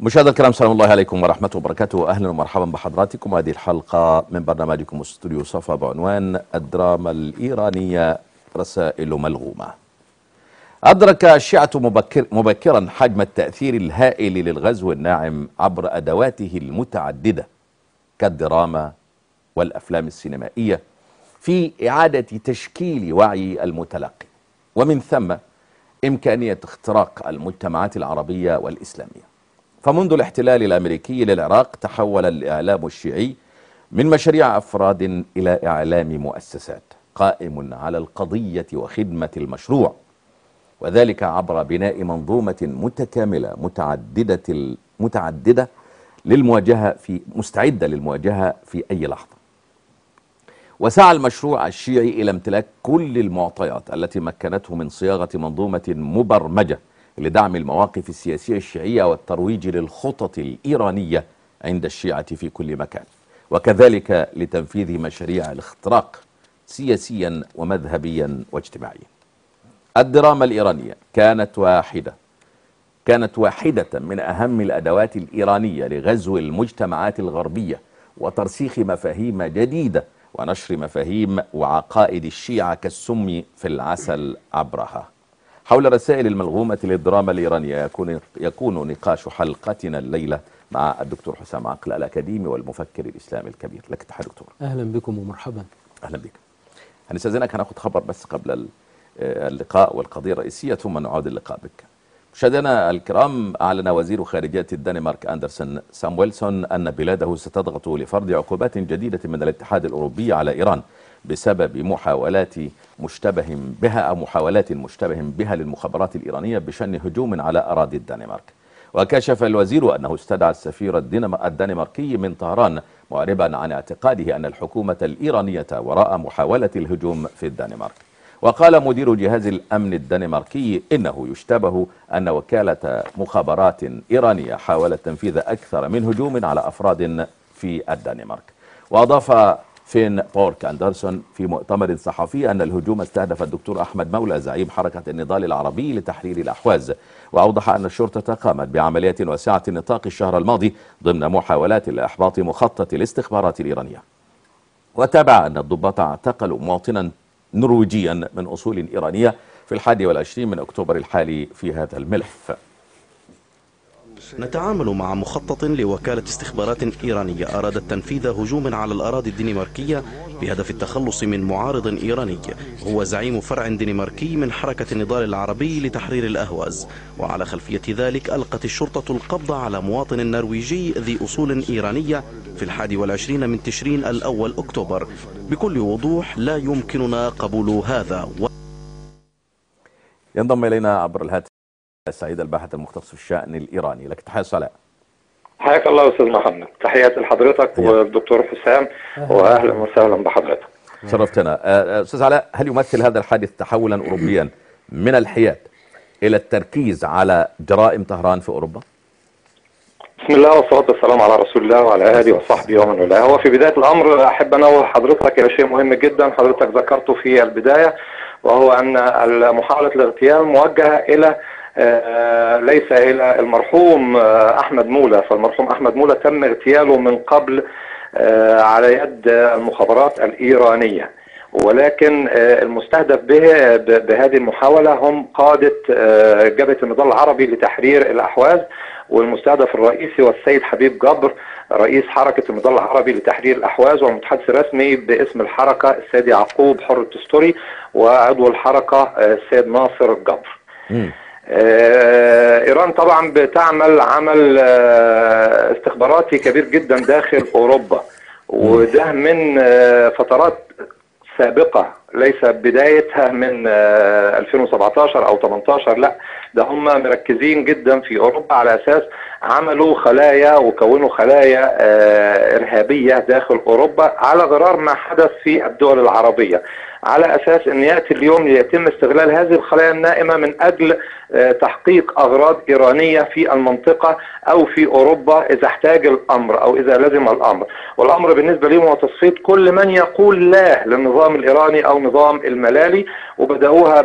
مشاهدينا الكرام، سلام الله عليكم ورحمة وبركاته. أهلا ومرحبا بحضراتكم. هذه الحلقة من برنامجكم استوديو صفا بعنوان الدراما الإيرانية رسائل ملغومة. أدرك الشيعة مبكرا حجم التأثير الهائل للغزو الناعم عبر أدواته المتعددة كالدراما والأفلام السينمائية في إعادة تشكيل وعي المتلقي، ومن ثم إمكانية اختراق المجتمعات العربية والإسلامية. فمنذ الاحتلال الأمريكي للعراق تحول الإعلام الشيعي من مشاريع أفراد إلى إعلام مؤسسات قائم على القضية وخدمة المشروع، وذلك عبر بناء منظومة متكاملة متعددة مستعدة للمواجهة في أي لحظة. وسعى المشروع الشيعي إلى امتلاك كل المعطيات التي مكنته من صياغة منظومة مبرمجة لدعم المواقف السياسية الشيعية والترويج للخطط الإيرانية عند الشيعة في كل مكان، وكذلك لتنفيذ مشاريع الاختراق سياسيا ومذهبيا واجتماعيا. الدراما الإيرانية كانت واحدة من أهم الأدوات الإيرانية لغزو المجتمعات الغربية وترسيخ مفاهيم جديدة ونشر مفاهيم وعقائد الشيعة كالسم في العسل عبرها. حول رسائل الملغومة للدراما الإيرانية يكون نقاش حلقتنا الليلة مع الدكتور حسام عقل الأكاديمي والمفكر الإسلامي الكبير. لك تحية دكتور. أهلا بكم ومرحبا. أهلا بك. هنستأذنك، هناخد خبر بس قبل اللقاء والقضية الرئيسية ثم نعود اللقاء بك. مشاهدينا الكرام، أعلن وزير خارجية الدنمارك أندرسون سامويلسون أن بلاده ستضغط لفرض عقوبات جديدة من الاتحاد الأوروبي على إيران بسبب محاولات مشتبه بها للمخابرات الإيرانية بشن هجوم على أراضي الدنمارك. وكشف الوزير أنه استدعى السفير الدنماركي من طهران معربا عن اعتقاده أن الحكومة الإيرانية وراء محاولة الهجوم في الدنمارك. وقال مدير جهاز الأمن الدنماركي إنه يشتبه أن وكالة مخابرات إيرانية حاولت تنفيذ أكثر من هجوم على أفراد في الدنمارك. وأضاف فين بورك أندرسون في مؤتمر صحفي أن الهجوم استهدف الدكتور أحمد مولى زعيم حركة النضال العربي لتحرير الأحواز، وأوضح أن الشرطة قامت بعمليات واسعة النطاق الشهر الماضي ضمن محاولات لإحباط مخطط الاستخبارات الإيرانية. وتابع أن الضباط اعتقلوا مواطنا نرويجيا من أصول إيرانية في 21 من أكتوبر الحالي في هذا الملف. نتعامل مع مخطط لوكالة استخبارات إيرانية أرادت تنفيذ هجوم على الأراضي الدنماركية بهدف التخلص من معارض إيراني هو زعيم فرع دنماركي من حركة النضال العربي لتحرير الأهواز. وعلى خلفية ذلك ألقت الشرطة القبض على مواطن نرويجي ذي أصول إيرانية في 21 من تشرين الأول أكتوبر. بكل وضوح لا يمكننا قبول هذا. ينضم إلينا عبر الهاتف سعيد الباحث المختص في الشأن الإيراني. لك تحية صلاح. حياك الله أستاذ محمد. تحياتي لحضرتك والدكتور حسام، وأهلا وسهلا بحضرتك. شرفتنا. أستاذ علاء، هل يمثل هذا الحادث تحولا أوروبيا من الحياد إلى التركيز على جرائم طهران في أوروبا؟ بسم الله والصلاة والسلام على رسول الله وعلى آله وصحبه ومن والاه. هو في بداية الأمر أحب أنوه حضرتك إلى شيء مهم جدا حضرتك ذكرته في البداية، وهو أن محاولة الاغتيال موجهة إلى ليس إلى المرحوم أحمد مولى. فالمرحوم أحمد مولى تم اغتياله من قبل على يد المخابرات الإيرانية، ولكن المستهدف بهذه المحاولة هم قادة جبهة النضال العربي لتحرير الأحواز، والمستهدف الرئيسي والسيد حبيب جبر رئيس حركة النضال العربي لتحرير الأحواز، والمتحدث الرسمي باسم الحركة السيد يعقوب حر التستوري، وعضو الحركة السيد ناصر الجبر. إيران طبعا بتعمل عمل استخباراتي كبير جدا داخل أوروبا، وده من فترات سابقة، ليس بدايتها من 2017 أو 18، لا ده هم مركزين جدا في أوروبا على أساس عملوا خلايا وكونوا خلايا إرهابية داخل أوروبا على غرار ما حدث في الدول العربية، على أساس أن يأتي اليوم ليتم استغلال هذه الخلايا النائمة من أجل تحقيق أغراض إيرانية في المنطقة أو في أوروبا إذا احتاج الأمر أو إذا لزم الأمر. والأمر بالنسبة لهم هو تصفية كل من يقول لا للنظام الإيراني أو النظام الملالي، وبدأوها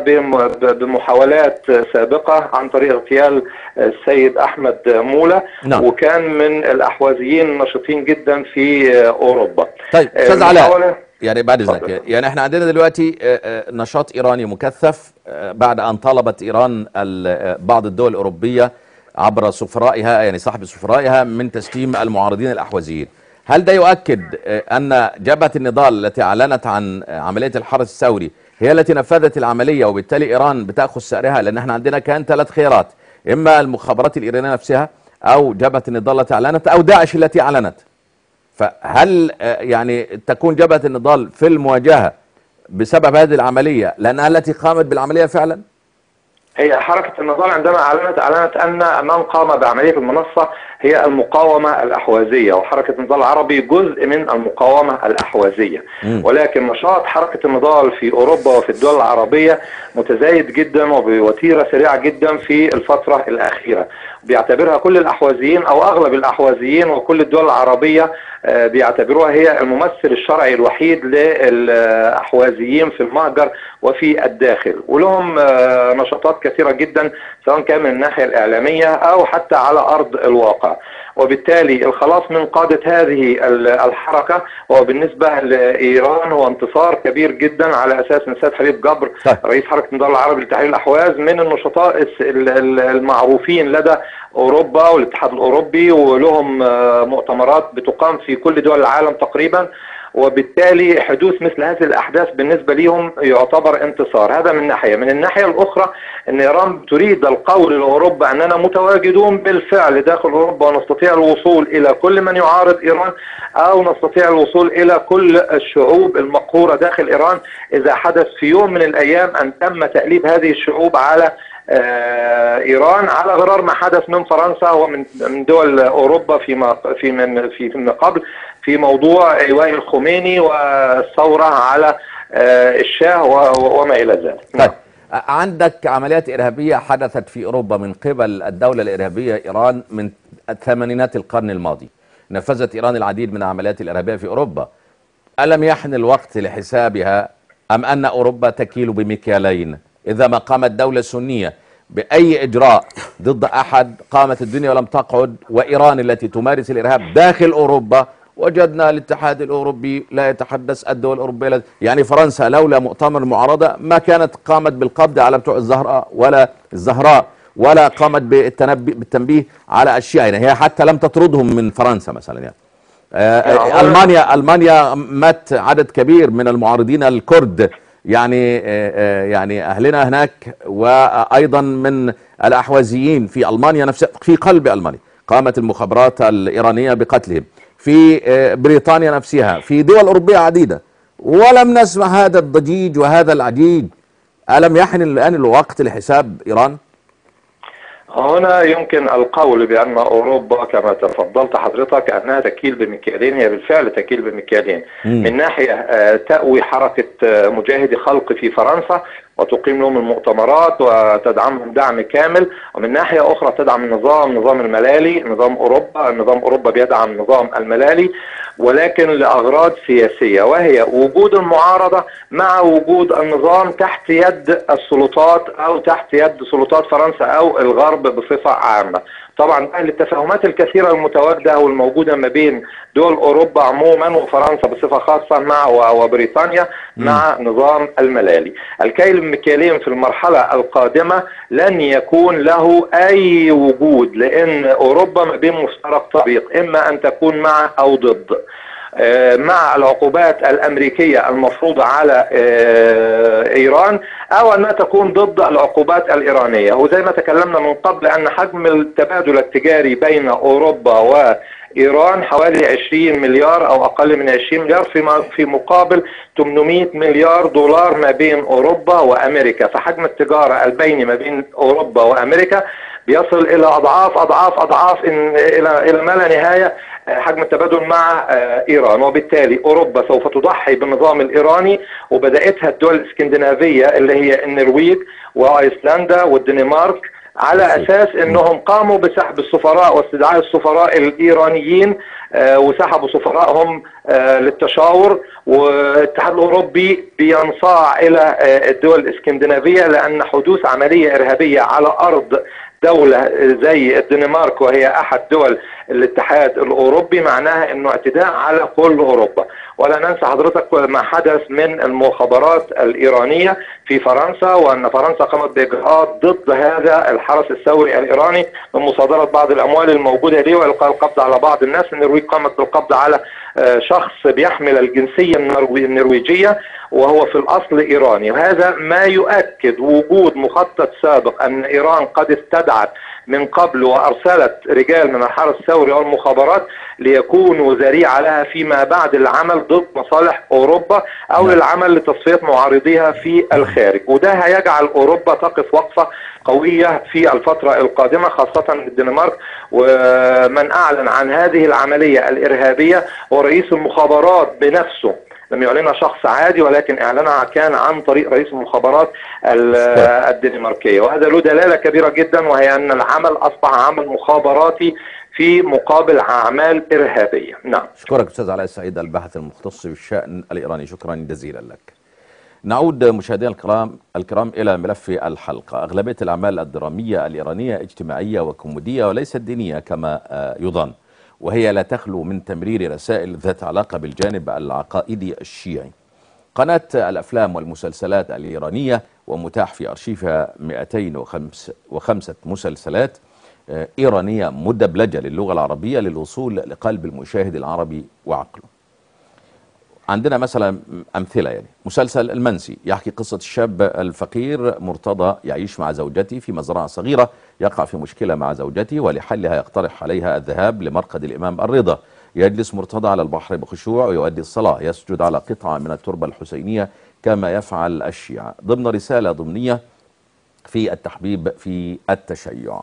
بمحاولات سابقة عن طريق اغتيال السيد أحمد مولى. نعم. وكان من الأحوازيين النشطين جدا في أوروبا. طيب أستاذ علاء، يعني بعد ذلك يعني احنا عندنا دلوقتي نشاط إيراني مكثف بعد أن طلبت إيران بعض الدول الأوروبية عبر سفرائها، يعني صاحب سفرائها، من تسليم المعارضين الأحوازيين. هل ده يؤكد أن جبهة النضال التي أعلنت عن عملية الحرس الثوري هي التي نفذت العملية، وبالتالي إيران بتأخذ سعرها؟ لأن احنا عندنا كان 3 خيارات: إما المخابرات الإيرانية نفسها، أو جبهة النضال التي أعلنت، أو داعش التي أعلنت. فهل يعني تكون جبهة النضال في المواجهة بسبب هذه العملية لأنها التي قامت بالعملية فعلا؟ هي حركة النضال عندما أعلنت أن من قام بعملية المنصة هي المقاومة الأحوازية، وحركة النضال العربي جزء من المقاومة الأحوازية. ولكن نشاط حركة النضال في أوروبا وفي الدول العربية متزايد جدا وبوتيرة سريعة جدا في الفترة الأخيرة. بيعتبرها كل الأحوازيين أو أغلب الأحوازيين وكل الدول العربية بيعتبروها هي الممثل الشرعي الوحيد للأحوازيين في المهجر وفي الداخل، ولهم نشاطات كثيرة جدا سواء كان من الناحية الإعلامية أو حتى على أرض الواقع. وبالتالي الخلاص من قادة هذه الحركة هو بالنسبة لإيران هو انتصار كبير جدا، على أساس أن السيد حبيب جبر رئيس حركة النضال العربي لتحرير الأحواز من النشطاء المعروفين لدى أوروبا والاتحاد الأوروبي، ولهم مؤتمرات بتقام في كل دول العالم تقريبا. وبالتالي حدوث مثل هذه الأحداث بالنسبة لهم يعتبر انتصار. هذا من ناحية. من الناحية الأخرى أن إيران تريد القول لأوروبا أننا متواجدون بالفعل داخل أوروبا ونستطيع الوصول إلى كل من يعارض إيران، أو نستطيع الوصول إلى كل الشعوب المقهورة داخل إيران إذا حدث في يوم من الأيام أن تم تأليب هذه الشعوب على إيران، على غرار ما حدث من فرنسا ومن دول أوروبا في قبل في موضوع إيواء الخميني والثورة على الشاه وما إلى ذلك. طيب عندك عمليات إرهابية حدثت في أوروبا من قبل الدولة الإرهابية إيران من الثمانينات القرن الماضي. نفذت إيران العديد من العمليات الإرهابية في أوروبا. ألم يحن الوقت لحسابها، أم أن أوروبا تكيل بمكيالين؟ إذا ما قامت دولة سنية بأي إجراء ضد أحد قامت الدنيا ولم تقعد، وإيران التي تمارس الإرهاب داخل أوروبا وجدنا الاتحاد الأوروبي لا يتحدث، الدول الأوروبية يعني فرنسا لولا مؤتمر المعارضة ما كانت قامت بالقبض على بتوع الزهراء ولا قامت بالتنبيه على أشياء. يعني هي حتى لم تطردهم من فرنسا مثلا. يعني ألمانيا مات عدد كبير من المعارضين الكرد، يعني أهلنا هناك، وأيضا من الأحوازيين في ألمانيا نفسها، في قلب ألمانيا قامت المخابرات الإيرانية بقتلهم، في بريطانيا نفسها، في دول أوروبية عديدة، ولم نسمع هذا الضجيج وهذا العجيج. ألم يحن الآن الوقت لحساب إيران؟ هنا يمكن القول بأن أوروبا كما تفضلت حضرتك أنها تكيل بمكيالين. هي بالفعل تكيل بمكيالين. من ناحية تأوي حركة مجاهدي خلق في فرنسا وتقيم لهم المؤتمرات وتدعمهم دعم كامل، ومن ناحية أخرى تدعم نظام الملالي، نظام أوروبا بيدعم نظام الملالي، ولكن لأغراض سياسية، وهي وجود المعارضة مع وجود النظام تحت يد السلطات أو تحت يد سلطات فرنسا أو الغرب بصفة عامة. طبعا التفاهمات الكثيرة المتواجدة والموجودة ما بين دول أوروبا عموما وفرنسا بصفة خاصة مع وبريطانيا مع نظام الملالي. الكيل المكيالين في المرحلة القادمة لن يكون له أي وجود، لأن أوروبا ما بين مفترق طريق، إما أن تكون مع أو ضد. مع العقوبات الأمريكية المفروضة على إيران، أو أنها تكون ضد العقوبات الإيرانية. وزي ما تكلمنا من قبل أن حجم التبادل التجاري بين أوروبا وإيران حوالي 20 مليار أو أقل من 20 مليار في مقابل 800 مليار دولار ما بين أوروبا وأمريكا. فحجم التجارة البيني ما بين أوروبا وأمريكا بيصل إلى أضعاف إلى ما لا نهاية حجم التبادل مع إيران. وبالتالي أوروبا سوف تضحي بالنظام الإيراني، وبدأتها الدول الإسكندنافية اللي هي النرويج وأيسلندا والدنمارك على أساس أنهم قاموا بسحب السفراء واستدعاء السفراء الإيرانيين، وسحبوا سفراءهم للتشاور. والاتحاد الأوروبي بينصاع إلى الدول الإسكندنافية، لأن حدوث عملية إرهابية على أرض دولة زي الدنمارك وهي أحد دول الاتحاد الأوروبي معناها أنه اعتداء على كل أوروبا. ولا ننسى حضرتك ما حدث من المخابرات الإيرانية في فرنسا، وأن فرنسا قامت بإجراءات ضد هذا الحرس الثوري الإيراني من مصادرة بعض الأموال الموجودة ليه وإلقاء القبض على بعض الناس. النرويج قامت بالقبض على شخص بيحمل الجنسية النرويجية وهو في الأصل إيراني، وهذا ما يؤكد وجود مخطط سابق أن إيران قد استدعت من قبل وأرسلت رجال من الحرس الثوري والمخابرات ليكونوا ذريعة لها فيما بعد العمل ضد مصالح أوروبا أو للعمل لتصفية معارضيها في الخارج. وده هيجعل أوروبا تقف وقفة قوية في الفترة القادمة، خاصة الدنمارك. ومن أعلن عن هذه العملية الإرهابية هو رئيس المخابرات بنفسه، لم يعلنها شخص عادي ولكن اعلنها كان عن طريق رئيس المخابرات الدنماركية. وهذا له دلالة كبيرة جدا، وهي أن العمل أصبح عمل مخابراتي في مقابل أعمال إرهابية. نعم. أشكرك أستاذ علاء السعيد الباحث المختص بالشأن الإيراني، شكرا جزيلا لك. نعود مشاهدينا الكرام إلى ملف الحلقة. أغلبية الأعمال الدرامية الإيرانية اجتماعية وكوميدية وليست دينية كما يظن، وهي لا تخلو من تمرير رسائل ذات علاقة بالجانب العقائدي الشيعي. قناة الأفلام والمسلسلات الإيرانية ومتاح في أرشيفها 205 مسلسلات إيرانية مدبلجة للغة العربية للوصول لقلب المشاهد العربي وعقله. عندنا مثلا أمثلة، يعني مسلسل المنسي يحكي قصة الشاب الفقير مرتضى يعيش مع زوجته في مزرعة صغيرة، يقع في مشكلة مع زوجته ولحلها يقترح عليها الذهاب لمرقد الإمام الرضا. يجلس مرتضى على البحر بخشوع ويؤدي الصلاة، يسجد على قطعة من التربة الحسينية كما يفعل الشيعة، ضمن رسالة ضمنية في التحبيب في التشيع.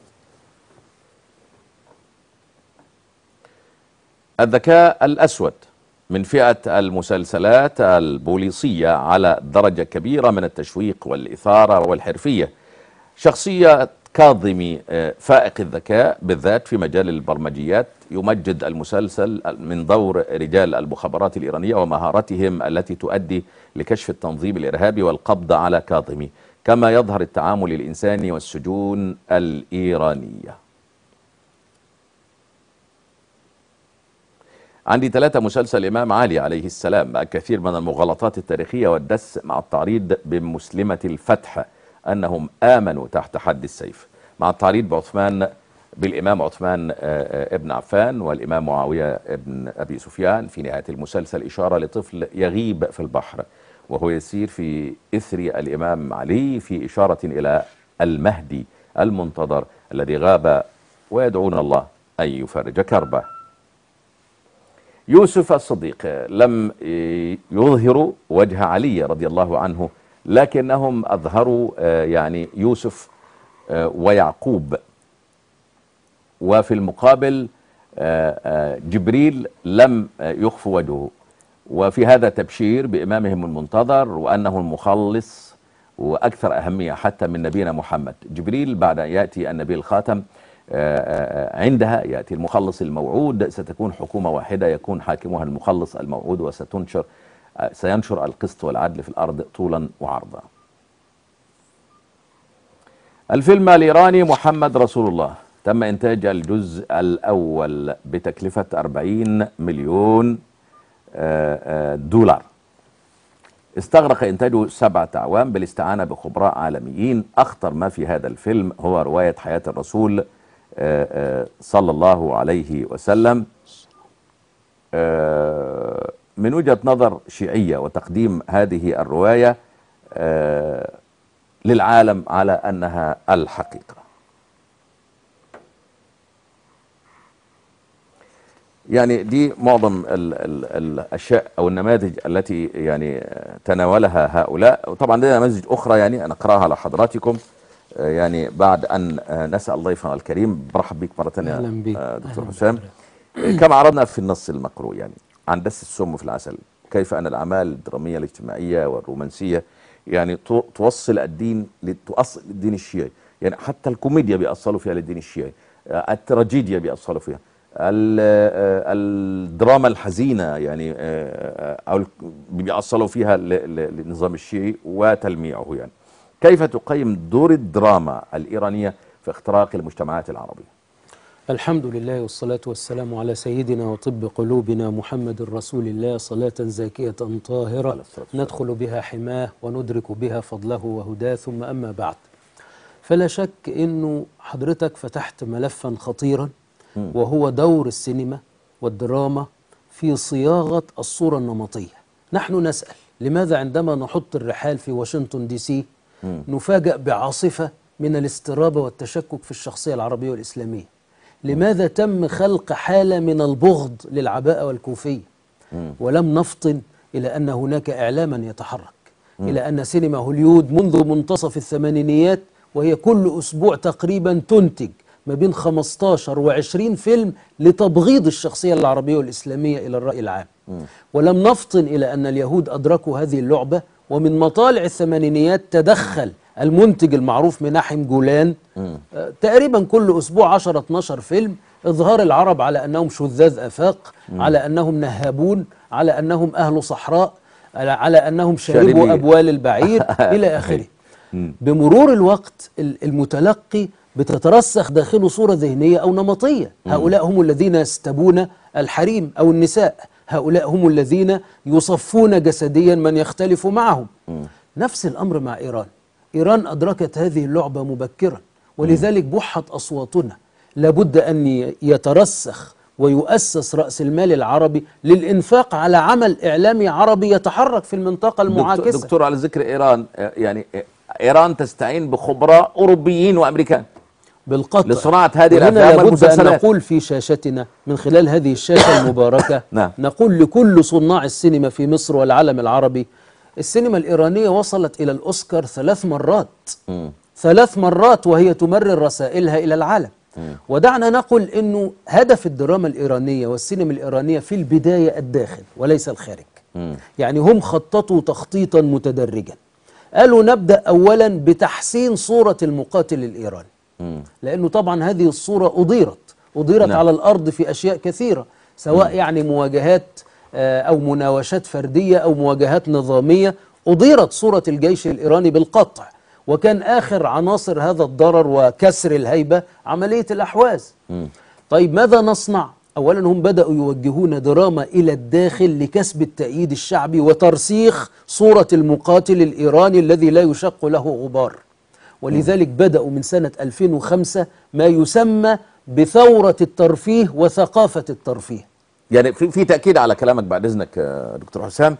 الذكاء الأسود من فئة المسلسلات البوليسية على درجة كبيرة من التشويق والإثارة والحرفية. شخصية كاظمي فائق الذكاء بالذات في مجال البرمجيات يمجد المسلسل من دور رجال المخابرات الإيرانية ومهارتهم التي تؤدي لكشف التنظيم الإرهابي والقبض على كاظمي، كما يظهر التعامل الإنساني والسجون الإيرانية. عندي 3 مسلسل الإمام علي عليه السلام، الكثير من المغالطات التاريخية والدس مع التعريض بمسلمة الفتح أنهم آمنوا تحت حد السيف، مع التعريض بالإمام عثمان ابن عفان والإمام معاوية ابن أبي سفيان. في نهاية المسلسل إشارة لطفل يغيب في البحر وهو يسير في إثر الإمام علي، في إشارة إلى المهدي المنتظر الذي غاب ويدعون الله أن يفرج كربه. يوسف الصديق لم يظهروا وجه علي رضي الله عنه، لكنهم أظهروا يعني يوسف ويعقوب، وفي المقابل جبريل لم يخفوا وجهه. وفي هذا تبشير بإمامهم المنتظر وأنه المخلص وأكثر أهمية حتى من نبينا محمد. جبريل بعد أن يأتي النبي الخاتم عندها يأتي المخلص الموعود، ستكون حكومة واحدة يكون حاكمها المخلص الموعود، سينشر القسط والعدل في الأرض طولا وعرضا. الفيلم الإيراني محمد رسول الله تم إنتاج الجزء الأول بتكلفة 40 مليون دولار. استغرق إنتاجه 7 أعوام بالاستعانة بخبراء عالميين. أخطر ما في هذا الفيلم هو رواية حياة الرسول صلى الله عليه وسلم من وجهة نظر شيعية، وتقديم هذه الرواية للعالم على أنها الحقيقة. يعني دي معظم الأشياء أو النماذج التي يعني تناولها هؤلاء، وطبعا لدينا نماذج أخرى يعني أنا أقرأها لحضراتكم يعني بعد أن نسأل ضيفنا الكريم. برحب بك مرة ثانية دكتور حسام. كما عرضنا في النص المقروء يعني عن دس السم في العسل، كيف أن الأعمال الدرامية الاجتماعية والرومانسية يعني توصل الدين، تؤصل الدين الشيعي. يعني حتى الكوميديا بيأصلوا فيها للدين الشيعي، التراجيديا بيأصلوا فيها، الدراما الحزينة يعني أو بيأصلوا فيها للنظام الشيعي وتلميعه. يعني كيف تقيم دور الدراما الإيرانية في اختراق المجتمعات العربية؟ الحمد لله والصلاة والسلام على سيدنا وطب قلوبنا محمد رسول الله، صلاة زاكية طاهرة ندخل بها حماه وندرك بها فضله وهداه، ثم أما بعد. فلا شك أنه حضرتك فتحت ملفا خطيرا، وهو دور السينما والدراما في صياغة الصورة النمطية. نحن نسأل لماذا عندما نحط الرحال في واشنطن دي سي نفاجأ بعاصفة من الاسترابة والتشكك في الشخصية العربية والإسلامية؟ لماذا تم خلق حالة من البغض للعباءة والكوفية ولم نفطن إلى أن هناك إعلاما يتحرك، إلى أن سينما هوليود منذ منتصف الثمانينيات وهي كل أسبوع تقريبا تنتج ما بين 15 و20 فيلم لتبغيض الشخصية العربية والإسلامية إلى الرأي العام، ولم نفطن إلى أن اليهود أدركوا هذه اللعبة، ومن مطالع الثمانينيات تدخل المنتج المعروف مناحم جولان تقريبا كل أسبوع 10-12 فيلم، إظهار العرب على أنهم شذاذ آفاق، على أنهم نهابون، على أنهم أهل صحراء، على أنهم شاربوا أبوال البعير إلى آخره. بمرور الوقت المتلقي بتترسخ داخله صورة ذهنية أو نمطية، هؤلاء هم الذين يستبون الحريم أو النساء، هؤلاء هم الذين يصفون جسديا من يختلف معهم. نفس الأمر مع إيران. إيران أدركت هذه اللعبة مبكرا، ولذلك بحت أصواتنا. لابد أن يترسخ ويؤسس رأس المال العربي للإنفاق على عمل إعلامي عربي يتحرك في المنطقة المعاكسة. دكتور، على ذكر إيران، يعني إيران تستعين بخبراء أوروبيين وأمريكان بالقطع لصناعة هذه الأفلام والمسلسلات. لابد أن نقول في شاشتنا من خلال هذه الشاشة المباركة نقول لكل صناع السينما في مصر والعالم العربي: السينما الإيرانية وصلت إلى الأوسكار 3 مرات، 3 مرات، وهي تمرر رسائلها إلى العالم. ودعنا نقول أنه هدف الدراما الإيرانية والسينما الإيرانية في البداية الداخل وليس الخارج. يعني هم خططوا تخطيطا متدرجا. قالوا نبدأ أولا بتحسين صورة المقاتل الإيراني، لأنه طبعا هذه الصورة أضيرت على الأرض في أشياء كثيرة، سواء يعني مواجهات أو مناوشات فردية أو مواجهات نظامية. أضيرت صورة الجيش الإيراني بالقطع، وكان آخر عناصر هذا الضرر وكسر الهيبة عملية الأحواز. طيب ماذا نصنع؟ أولا هم بدأوا يوجهون دراما إلى الداخل لكسب التأييد الشعبي وترسيخ صورة المقاتل الإيراني الذي لا يشق له غبار. ولذلك بدأوا من سنة 2005 ما يسمى بثورة الترفيه وثقافة الترفيه. يعني في تأكيد على كلامك بعد إذنك دكتور حسام،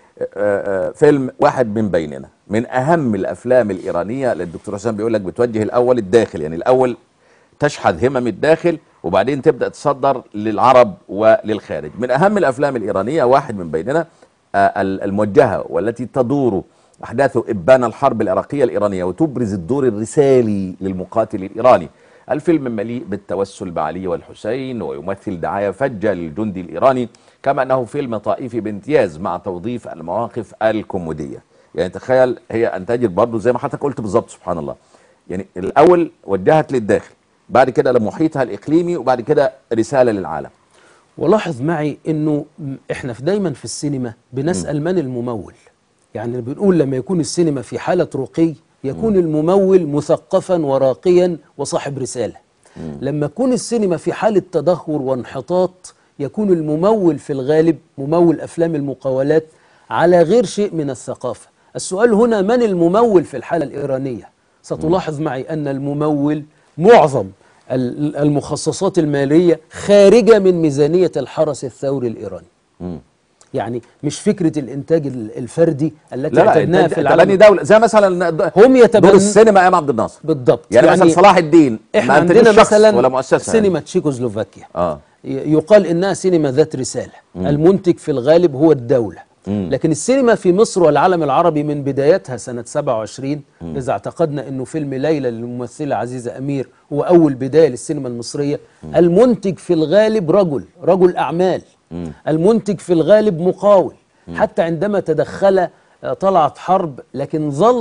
فيلم واحد من بيننا من أهم الأفلام الإيرانية اللي الدكتور حسام بيقول لك بتوجه الأول الداخل، يعني الأول تشحذ همم الداخل وبعدين تبدأ تصدر للعرب وللخارج. من أهم الأفلام الإيرانية واحد من بيننا الموجهة والتي تدور أحداث إبان الحرب العراقية الإيرانية وتبرز الدور الرسالي للمقاتل الإيراني. الفيلم مليء بالتوسل بعلي والحسين ويمثل دعاية فجة للجندي الإيراني، كما أنه فيلم طائفي بامتياز مع توظيف المواقف الكوميدية. يعني تخيل هي أن تجد برضه زي ما حضرتك قلت بالظبط، سبحان الله، يعني الأول وجهت للداخل، بعد كده لمحيطها الإقليمي، وبعد كده رسالة للعالم. ولاحظ معي أنه إحنا دايما في السينما بنسأل من الممول. يعني بنقول لما يكون السينما في حالة رقي يكون الممول مثقفا وراقيا وصاحب رسالة. لما يكون السينما في حالة تدهور وانحطاط يكون الممول في الغالب ممول أفلام المقاولات على غير شيء من الثقافة. السؤال هنا من الممول في الحالة الإيرانية؟ ستلاحظ معي أن الممول معظم المخصصات المالية خارجة من ميزانية الحرس الثوري الإيراني. يعني مش فكرة الإنتاج الفردي التي اعتدناها في العالم. تبني دولة زي مثلا هم دور السينما أيام عبد الناصر بالضبط. يعني مثلا صلاح الدين احنا عندنا مثلا ولا مؤسسة سينما يعني. تشيكوسلوفاكيا يقال إنها سينما ذات رسالة. المنتج في الغالب هو الدولة. لكن السينما في مصر والعالم العربي من بدايتها سنة 27 إذا اعتقدنا أنه فيلم ليلى للممثلة عزيزة أمير هو أول بداية للسينما المصرية، المنتج في الغالب رجل أعمال. المنتج في الغالب مقاول. حتى عندما تدخل طلعت حرب لكن ظلت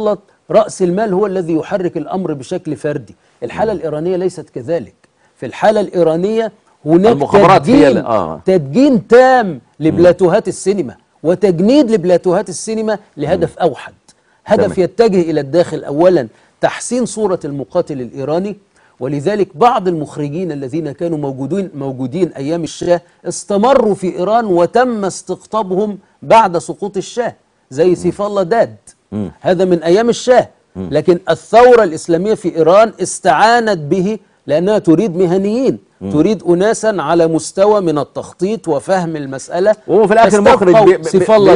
رأس المال هو الذي يحرك الأمر بشكل فردي. الحالة الإيرانية ليست كذلك. في الحالة الإيرانية هناك المخابرات هي تدجين تام لبلاتوهات السينما وتجنيد لبلاتوهات السينما لهدف أوحد، هدف يتجه إلى الداخل. أولا تحسين صورة المقاتل الإيراني، ولذلك بعض المخرجين الذين كانوا موجودين أيام الشاه استمروا في إيران وتم استقطابهم بعد سقوط الشاه، زي سيف الله داد، هذا من أيام الشاه. لكن الثورة الإسلامية في إيران استعانت به لأنها تريد مهنيين، تريد أناسا على مستوى من التخطيط وفهم المسألة، وهو في الآخر مخرج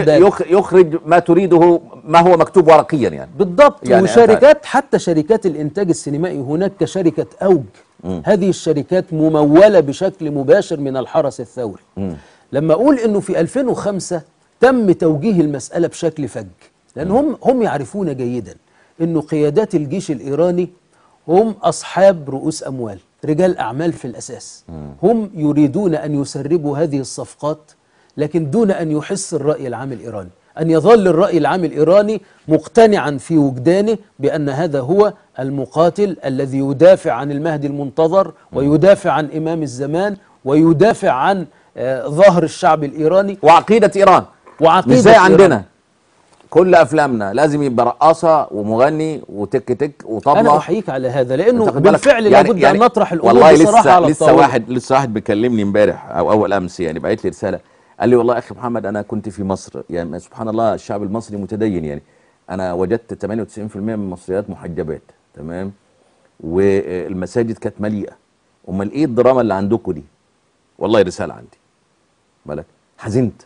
يخرج ما تريده، ما هو مكتوب ورقيا يعني. بالضبط. يعني وشركات، حتى شركات الإنتاج السينمائي، هناك كشركة أوج، هذه الشركات ممولة بشكل مباشر من الحرس الثوري. لما أقول أنه في 2005 تم توجيه المسألة بشكل فج، لأن هم يعرفون جيدا أنه قيادات الجيش الإيراني هم أصحاب رؤوس أموال، رجال أعمال في الأساس. هم يريدون أن يسربوا هذه الصفقات، لكن دون أن يحس الرأي العام الإيراني، أن يظل الرأي العام الإيراني مقتنعا في وجدانه بأن هذا هو المقاتل الذي يدافع عن المهدي المنتظر، ويدافع عن إمام الزمان، ويدافع عن ظهر الشعب الإيراني وعقيدة إيران. وعقيدة زي عندنا كل أفلامنا لازم يبقى رقاصة ومغني وتك تك وطبلة. أنا أحييك على هذا، لأنه بالفعل لابد أن نطرح الأمور والله بصراحة على الطاولة. لسه واحد بيكلمني امبارح أو أول أمس، يعني بعت لي رسالة، قال لي والله أخي محمد أنا كنت في مصر، يعني سبحان الله الشعب المصري متدين، يعني أنا وجدت 98% من المصريات محجبات، تمام، والمساجد كانت مليئة. أمال إيه الدراما اللي عندكم دي؟ والله رسالة عندي بالك، حزنت.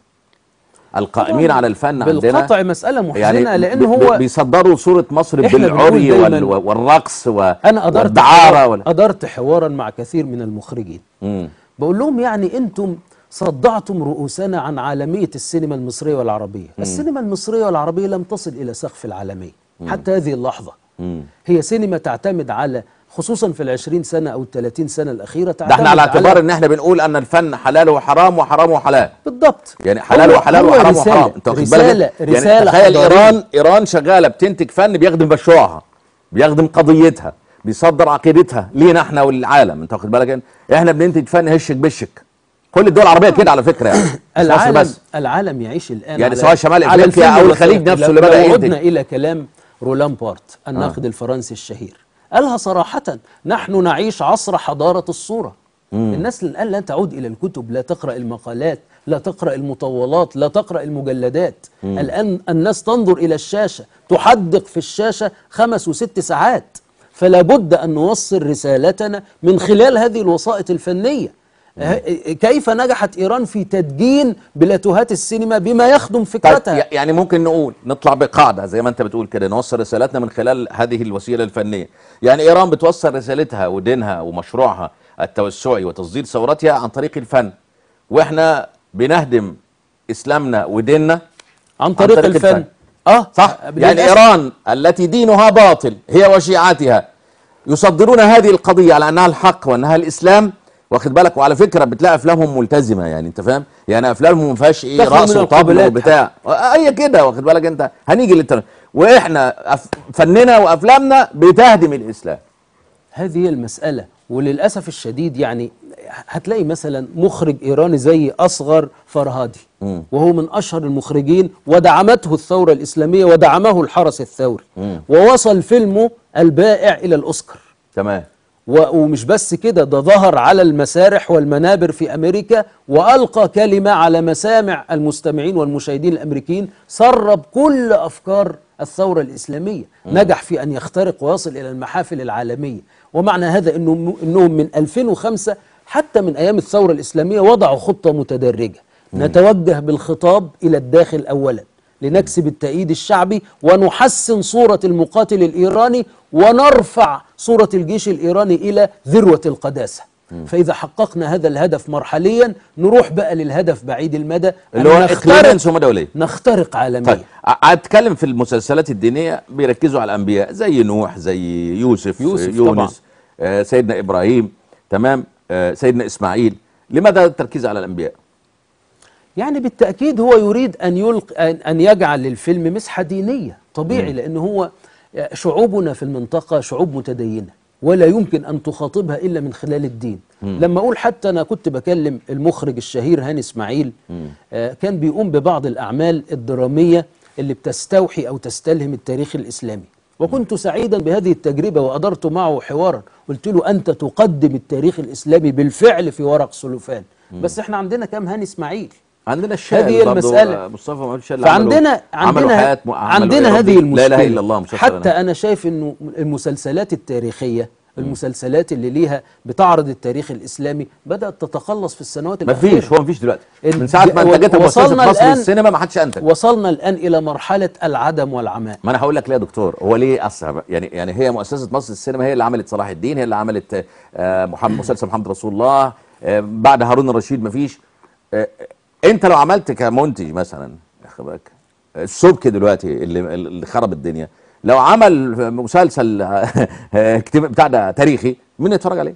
القائمين على الفن عندنا بالقطع مسألة محزنة، يعني لأنه هو بيصدروا صورة مصر بالعري والرقص أنا والدعارة أدرت حوارا مع كثير من المخرجين، بقول لهم يعني أنتم صدعتم رؤوسنا عن عالمية السينما المصرية والعربية. السينما المصرية والعربية لم تصل إلى سقف العالمية حتى هذه اللحظة. هي سينما تعتمد على، خصوصا في ال20 سنة أو ال30 سنة الأخيرة، ده احنا على اعتبار ان احنا بنقول ان الفن حلال وحرام وحرام وحلال. بالضبط، يعني حلال وحلال وحرام وحرام. انت واخد بالك؟ رسالة يعني تخيل ايران شغالة بتنتج فن بيخدم مشروعها، بيخدم قضيتها، بيصدر عقيدتها لينا احنا والعالم. انت واخد بالك؟ احنا بننتج فن هشك بشك. كل الدول العربية كده على فكرة، يعني العالم يعيش الآن يعني سواء شمال افريقيا او الخليج نفسه اللي بدأ ينتج. عدنا إلى كلام رولان بارت الناقد الفرنسي الشهير، قالها صراحة: نحن نعيش عصر حضارة الصورة. الناس الآن لا تعود إلى الكتب، لا تقرأ المقالات، لا تقرأ المطولات، لا تقرأ المجلدات. الآن الناس تنظر إلى الشاشة، تحدق في الشاشة 5 و6 ساعات. فلا بد أن نوصل رسالتنا من خلال هذه الوسائط الفنية. كيف نجحت إيران في تدجين بلاتوهات السينما بما يخدم فكرتها؟ طيب يعني ممكن نقول نطلع بقاعدة زي ما أنت بتقول كده، نوصل رسالتنا من خلال هذه الوسيلة الفنية. يعني إيران بتوصل رسالتها ودينها ومشروعها التوسعي وتصدير ثورتها عن طريق الفن، وإحنا بنهدم إسلامنا وديننا عن طريق الفن. صح؟ يعني إيران التي دينها باطل هي وشيعتها يصدرون هذه القضية على أنها الحق وأنها الإسلام، واخد بالك؟ وعلى فكره بتلاقي افلامهم ملتزمه، يعني انت فاهم؟ يعني افلامهم ما فيهاش ايه رقص وطبل وبتاع اي كده، واخد بالك انت؟ هنيجي للتنمية، واحنا فننا وافلامنا بتهدم الاسلام. هذه هي المساله. وللاسف الشديد يعني هتلاقي مثلا مخرج ايراني زي اصغر فرهادي، وهو من اشهر المخرجين، ودعمته الثوره الاسلاميه ودعمه الحرس الثوري، ووصل فيلمه البائع الى الاوسكار. تمام. ومش بس كده، ده ظهر على المسارح والمنابر في أمريكا، وألقى كلمة على مسامع المستمعين والمشاهدين الأمريكيين، سرب كل أفكار الثورة الإسلامية. نجح في أن يخترق ويصل إلى المحافل العالمية. ومعنى هذا إنهم من 2005 حتى من أيام الثورة الإسلامية وضعوا خطة متدرجة. نتوجه بالخطاب إلى الداخل أولا لنكسب التأييد الشعبي ونحسن صورة المقاتل الإيراني ونرفع صورة الجيش الإيراني إلى ذروة القداسة. فإذا حققنا هذا الهدف مرحليا نروح بقى للهدف بعيد المدى اللي هو إقليميا ثم دوليا، نخترق عالميا. طيب أتكلم في المسلسلات الدينية بيركزوا على الأنبياء زي نوح، زي يوسف يونس، سيدنا إبراهيم، تمام، سيدنا إسماعيل. لماذا التركيز على الأنبياء؟ يعني بالتأكيد هو يريد أن يجعل للفيلم مسحة دينية طبيعي، لأن هو شعوبنا في المنطقة شعوب متدينة ولا يمكن أن تخاطبها إلا من خلال الدين. لما أقول حتى أنا كنت بكلم المخرج الشهير هاني إسماعيل، كان بيقوم ببعض الأعمال الدرامية اللي بتستوحي أو تستلهم التاريخ الإسلامي، وكنت سعيدا بهذه التجربة وأدرت معه حوارا، قلت له أنت تقدم التاريخ الإسلامي بالفعل في ورق سلوفان، بس احنا عندنا كام هاني إسماعيل؟ عندنا الشاهد هذه المسألة. مصطفى محمود الشاهد فعندنا عندنا هذه المشكلة. لا اله الا الله. حتى انا شايف انه المسلسلات التاريخيه، المسلسلات اللي ليها بتعرض التاريخ الاسلامي بدات تتقلص في السنوات الاخيره. مفيش دلوقتي من ساعه ما انتجت مؤسسه مصر السينما ما حدش انتج. وصلنا الان الى مرحله العدم والعماء. ما انا هقول لك ليه يا دكتور، هو ليه اصلا يعني هي مؤسسه مصر السينما هي اللي عملت صلاح الدين، هي اللي عملت مسلسل محمد رسول الله، بعد هارون الرشيد مفيش. انت لو عملت كمنتج مثلا واخد بالك السبكي دلوقتي اللي خرب الدنيا، لو عمل مسلسل بتاع ده تاريخي مين يتفرج عليه؟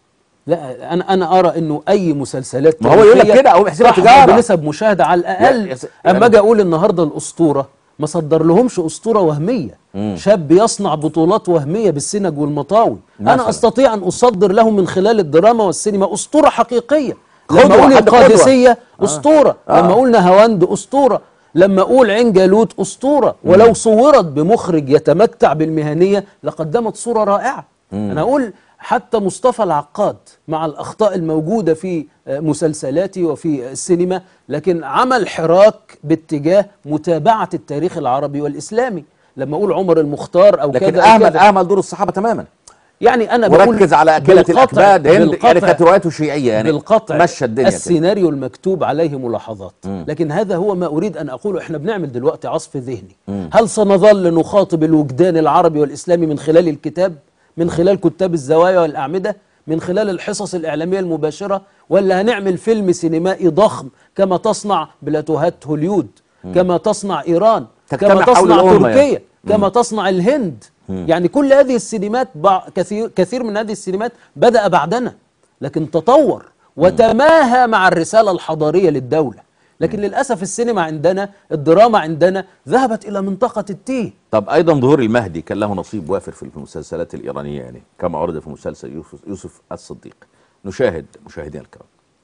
لا انا ارى انه اي مسلسلات ما هو يقول لك كده، هو بيحسبها تجاره بنسب مشاهده على الاقل. اما اجي اقول النهارده الاسطوره ما صدر لهمش اسطوره وهميه، شاب يصنع بطولات وهميه بالسنج والمطاوي، انا استطيع ان اصدر له من خلال الدراما والسينما اسطوره حقيقيه. لما اقول القادسيه اسطوره، لما اقول نهاوند اسطوره، لما اقول عين جالوت اسطوره، ولو صورت بمخرج يتمتع بالمهنيه لقدمت صوره رائعه. انا اقول حتى مصطفى العقاد مع الاخطاء الموجوده في مسلسلاتي وفي السينما، لكن عمل حراك باتجاه متابعه التاريخ العربي والاسلامي. لما اقول عمر المختار او لكن كذا اهمل دور الصحابه تماما، يعني انا بقول وركز على اكله الاكباد، يعني كانت روايته شيعيه، يعني بالقطع مشى الدنيا السيناريو المكتوب عليه ملاحظات. لكن هذا هو ما اريد ان اقوله. احنا بنعمل دلوقتي عصف ذهني. هل سنظل نخاطب الوجدان العربي والاسلامي من خلال الكتاب، من خلال كتاب الزوايا والاعمده، من خلال الحصص الاعلاميه المباشره، ولا هنعمل فيلم سينمائي ضخم كما تصنع بلاتوهات هوليود، كما تصنع ايران، كما تصنع تركيا، كما تصنع الهند؟ يعني كل هذه السينمات كثير من هذه السينمات بدأ بعدنا، لكن تطور وتماهى مع الرسالة الحضارية للدولة. لكن للأسف السينما عندنا، الدراما عندنا ذهبت إلى منطقة التيه. طب أيضا ظهور المهدي كان له نصيب وافر في المسلسلات الإيرانية، يعني كما عرض في مسلسل يوسف الصديق. نشاهد مشاهدينا الكرام.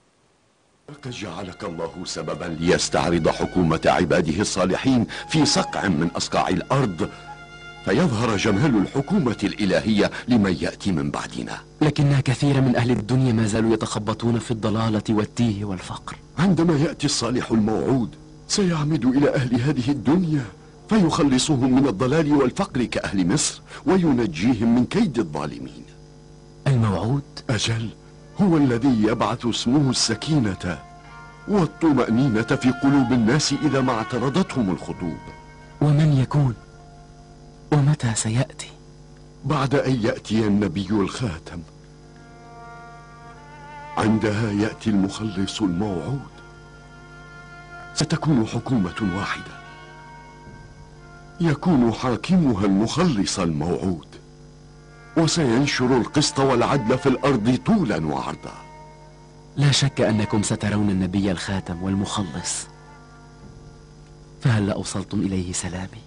لقد جعلك الله سببا ليستعرض حكومة عباده الصالحين في صقع من أصقاع الأرض، فيظهر جمال الحكومة الإلهية لمن يأتي من بعدنا. لكن كثير من أهل الدنيا ما زالوا يتخبطون في الضلالة والتيه والفقر. عندما يأتي الصالح الموعود سيعمد إلى أهل هذه الدنيا فيخلصهم من الضلال والفقر كأهل مصر، وينجيهم من كيد الظالمين. الموعود؟ أجل، هو الذي يبعث اسمه السكينة والطمأنينة في قلوب الناس إذا ما اعترضتهم الخطوب. ومن يكون؟ ومتى سيأتي؟ بعد أن يأتي النبي الخاتم، عندها يأتي المخلص الموعود. ستكون حكومة واحدة يكون حاكمها المخلص الموعود، وسينشر القسط والعدل في الأرض طولا وعرضا. لا شك أنكم سترون النبي الخاتم والمخلص، فهل أوصلتم إليه سلامي؟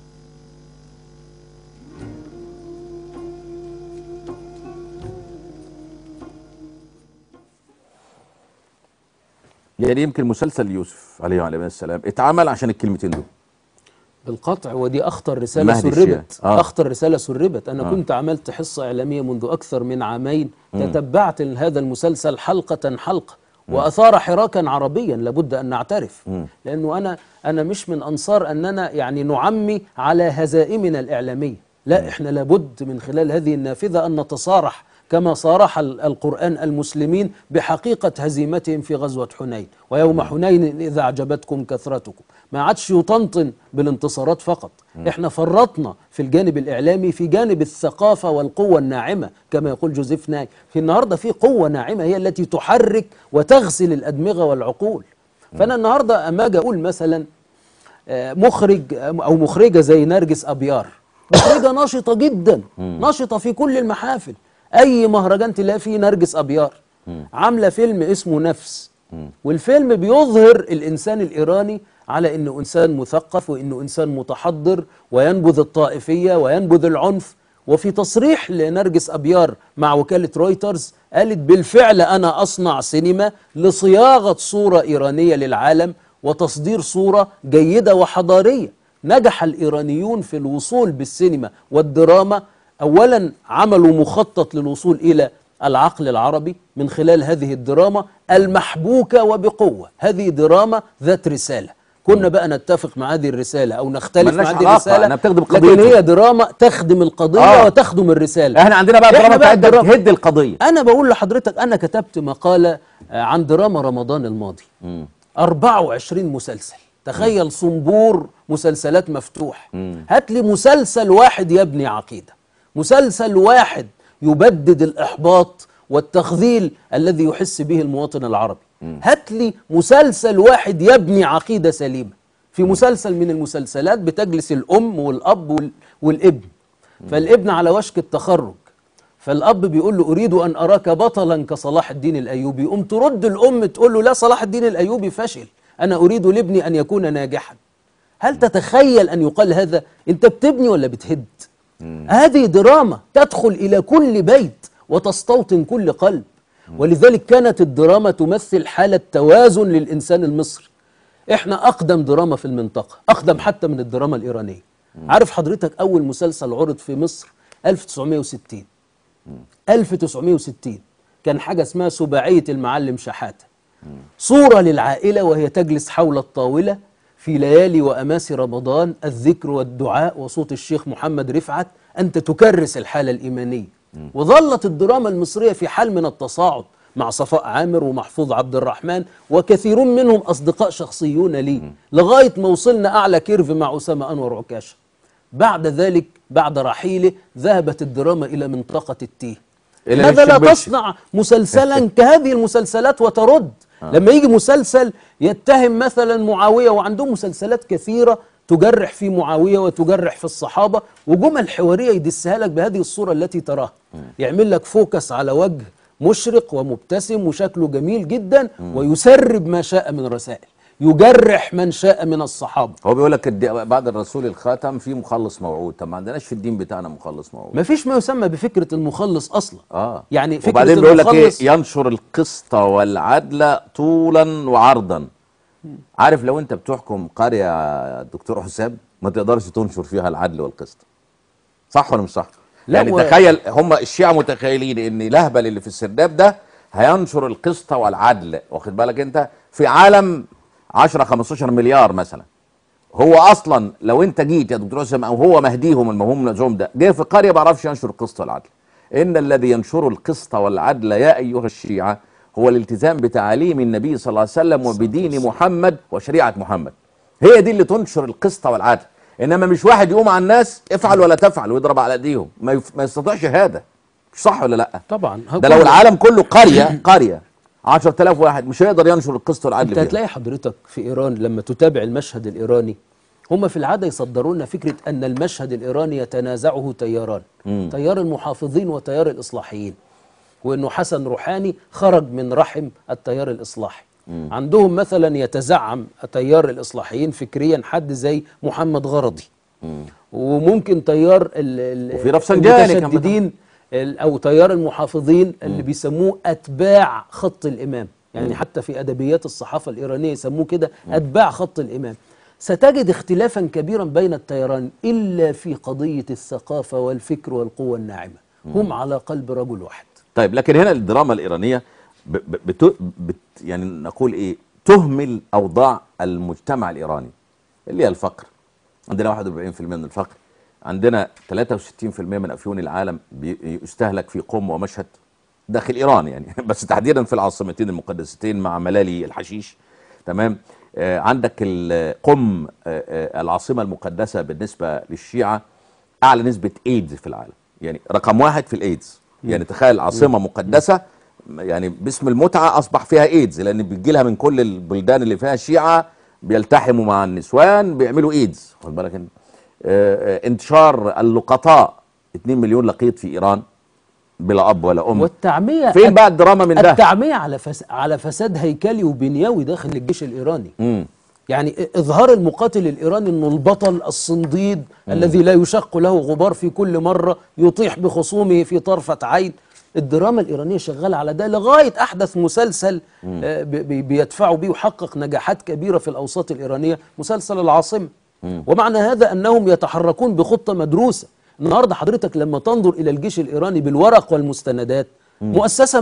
يعني يمكن مسلسل يوسف عليه وعليه السلام اتعمل عشان الكلمتين دول بالقطع، ودي أخطر رسالة سربت. أخطر رسالة سربت. أنا كنت عملت حصة إعلامية منذ أكثر من عامين، تتبعت هذا المسلسل حلقة حلقة، وأثار حراكا عربيا لابد أن نعترف، لأنه أنا مش من أنصار أننا يعني نعمي على هزائمنا الإعلامية. لا، إحنا لابد من خلال هذه النافذة أن نتصارح كما صارح القرآن المسلمين بحقيقة هزيمتهم في غزوة حنين. ويوم حنين إذا أعجبتكم كثرتكم. ما عادش يطنطن بالانتصارات فقط، احنا فرطنا في الجانب الإعلامي في جانب الثقافة والقوة الناعمة كما يقول جوزيف ناي. في النهاردة في قوة ناعمة هي التي تحرك وتغسل الأدمغة والعقول. فأنا النهاردة أما أجي أقول مثلا مخرج أو مخرجة زي نرجس أبيار، مخرجة ناشطة جدا، ناشطة في كل المحافل، أي مهرجان تلاقي فيه نرجس أبيار، عاملة فيلم اسمه نفس، والفيلم بيظهر الإنسان الإيراني على أنه إنسان مثقف وأنه إنسان متحضر وينبذ الطائفية وينبذ العنف. وفي تصريح لنرجس أبيار مع وكالة رويترز قالت بالفعل أنا أصنع سينما لصياغة صورة إيرانية للعالم وتصدير صورة جيدة وحضارية. نجح الإيرانيون في الوصول بالسينما والدراما. أولا عملوا مخطط للوصول إلى العقل العربي من خلال هذه الدراما المحبوكة وبقوة. هذه دراما ذات رسالة. كنا بقى نتفق مع هذه الرسالة أو نختلف مع هذه الرسالة، لكن هي دراما تخدم القضية وتخدم الرسالة. احنا عندنا بقى دراما بتاعتنا تهد القضية. أنا بقول لحضرتك أنا كتبت مقالة عن دراما رمضان الماضي 24 مسلسل. تخيل صنبور مسلسلات مفتوح. هات لي مسلسل واحد يبني عقيدة، مسلسل واحد يبدد الإحباط والتخذيل الذي يحس به المواطن العربي. هات لي مسلسل واحد يبني عقيدة سليمة. في مسلسل من المسلسلات بتجلس الأم والأب والابن، فالابن على وشك التخرج، فالأب بيقول له أريد أن أراك بطلا كصلاح الدين الأيوبي. يقوم ترد الأم تقول له لا، صلاح الدين الأيوبي فشل، أنا أريد لابني أن يكون ناجحا. هل تتخيل أن يقال هذا؟ أنت بتبني ولا بتهد؟ هذه دراما تدخل إلى كل بيت وتستوطن كل قلب. ولذلك كانت الدراما تمثل حالة توازن للإنسان المصري. إحنا أقدم دراما في المنطقة، أقدم حتى من الدراما الإيرانية. عارف حضرتك أول مسلسل عرض في مصر 1960 1960 كان حاجة اسمها سباعية المعلم شحاتة. صورة للعائلة وهي تجلس حول الطاولة في ليالي وأماس رمضان، الذكر والدعاء وصوت الشيخ محمد رفعت، أنت تكرس الحالة الإيمانية. وظلت الدراما المصرية في حال من التصاعد مع صفاء عامر ومحفوظ عبد الرحمن وكثيرون منهم أصدقاء شخصيون لي، لغاية ما وصلنا أعلى كيرف مع أسامة أنور عكاشة. بعد ذلك بعد رحيله ذهبت الدراما إلى منطقة التيه. لماذا لا تصنع مسلسلا كهذه المسلسلات وترد؟ لما يجي مسلسل يتهم مثلا معاوية، وعندهم مسلسلات كثيرة تجرح في معاوية وتجرح في الصحابة، وجمل حوارية يدسها لك بهذه الصورة التي تراها. يعمل لك فوكس على وجه مشرق ومبتسم وشكله جميل جدا ويسرب ما شاء من رسائل، يجرح من شاء من الصحابة. هو بيقول لك بعد الرسول الخاتم في مخلص موعود. طب ما عندناش في الدين بتاعنا مخلص موعود. ما فيش ما يسمى بفكرة المخلص أصلا. يعني فكرة وبعدين بيقول لك إيه؟ ينشر القسط والعدل طولا وعرضا. عارف لو أنت بتحكم قرية يا دكتور حسام ما تقدرش تنشر فيها العدل والقسط. صح ولا مش صح؟ يعني تخيل هم الشيعة متخيلين ان لهبل اللي في السرداب ده هينشر القسط والعدل، واخد بالك انت، في عالم 10-15 مليار مثلا. هو اصلا لو انت جيت يا دكتور حسام او هو مهديهم الموهوم العزوم ده جه في قريه ما بيعرفش ينشر القسط والعدل. ان الذي ينشر القسط والعدل يا ايها الشيعة هو الالتزام بتعاليم النبي صلى الله عليه وسلم وبدين محمد وشريعة محمد. هي دي اللي تنشر القسط والعدل. انما مش واحد يقوم على الناس افعل ولا تفعل ويضرب على ايديهم، ما يستطيعش هذا. مش صح ولا لا؟ طبعا. ده لو العالم كله قريه 10,000 واحد مش هيقدر ينشر القسط والعدل. انت هتلاقي حضرتك في ايران لما تتابع المشهد الايراني هم في العاده يصدرون لنا فكره ان المشهد الايراني يتنازعه تياران، تيار المحافظين وتيار الاصلاحيين، وانه حسن روحاني خرج من رحم التيار الاصلاحي. عندهم مثلا يتزعم تيار الاصلاحيين فكريا حد زي محمد غرضي، وممكن تيار وفي رفسنجاني المتشددين او تيار المحافظين اللي بيسموه اتباع خط الامام، يعني حتى في ادبيات الصحافه الايرانيه يسموه كده اتباع خط الامام. ستجد اختلافا كبيرا بين التياران الا في قضيه الثقافه والفكر والقوه الناعمه، هم على قلب رجل واحد. طيب لكن هنا الدراما الايرانيه يعني نقول ايه، تهمل اوضاع المجتمع الايراني اللي هي الفقر. عندنا 41% من الفقر، عندنا 63% من افيون العالم يستهلك في قم ومشهد داخل ايران يعني بس تحديدا في العاصمتين المقدستين مع ملالي الحشيش. تمام. عندك قم العاصمه المقدسه بالنسبه للشيعه اعلى نسبه ايدز في العالم، يعني رقم 1 في الايدز. يعني تخيل عاصمه مقدسه يعني باسم المتعه اصبح فيها ايدز، لان بيجي لها من كل البلدان اللي فيها شيعه بيلتحموا مع النسوان بيعملوا ايدز. خد بالك انت. انتشار اللقطاء 2 مليون لقيط في ايران بلا اب ولا ام. والتعميه فين بقى الدراما من ده؟ التعميه على فساد هيكلي وبنيوي داخل الجيش الايراني. يعني إظهار المقاتل الإيراني أنه البطل الصنديد الذي لا يشق له غبار في كل مرة يطيح بخصومه في طرفة عين. الدراما الإيرانية شغالة على ده لغاية أحدث مسلسل بيدفعوا بيه وحقق نجاحات كبيرة في الأوساط الإيرانية، مسلسل العاصمة. ومعنى هذا أنهم يتحركون بخطة مدروسة. النهاردة حضرتك لما تنظر إلى الجيش الإيراني بالورق والمستندات، مؤسسة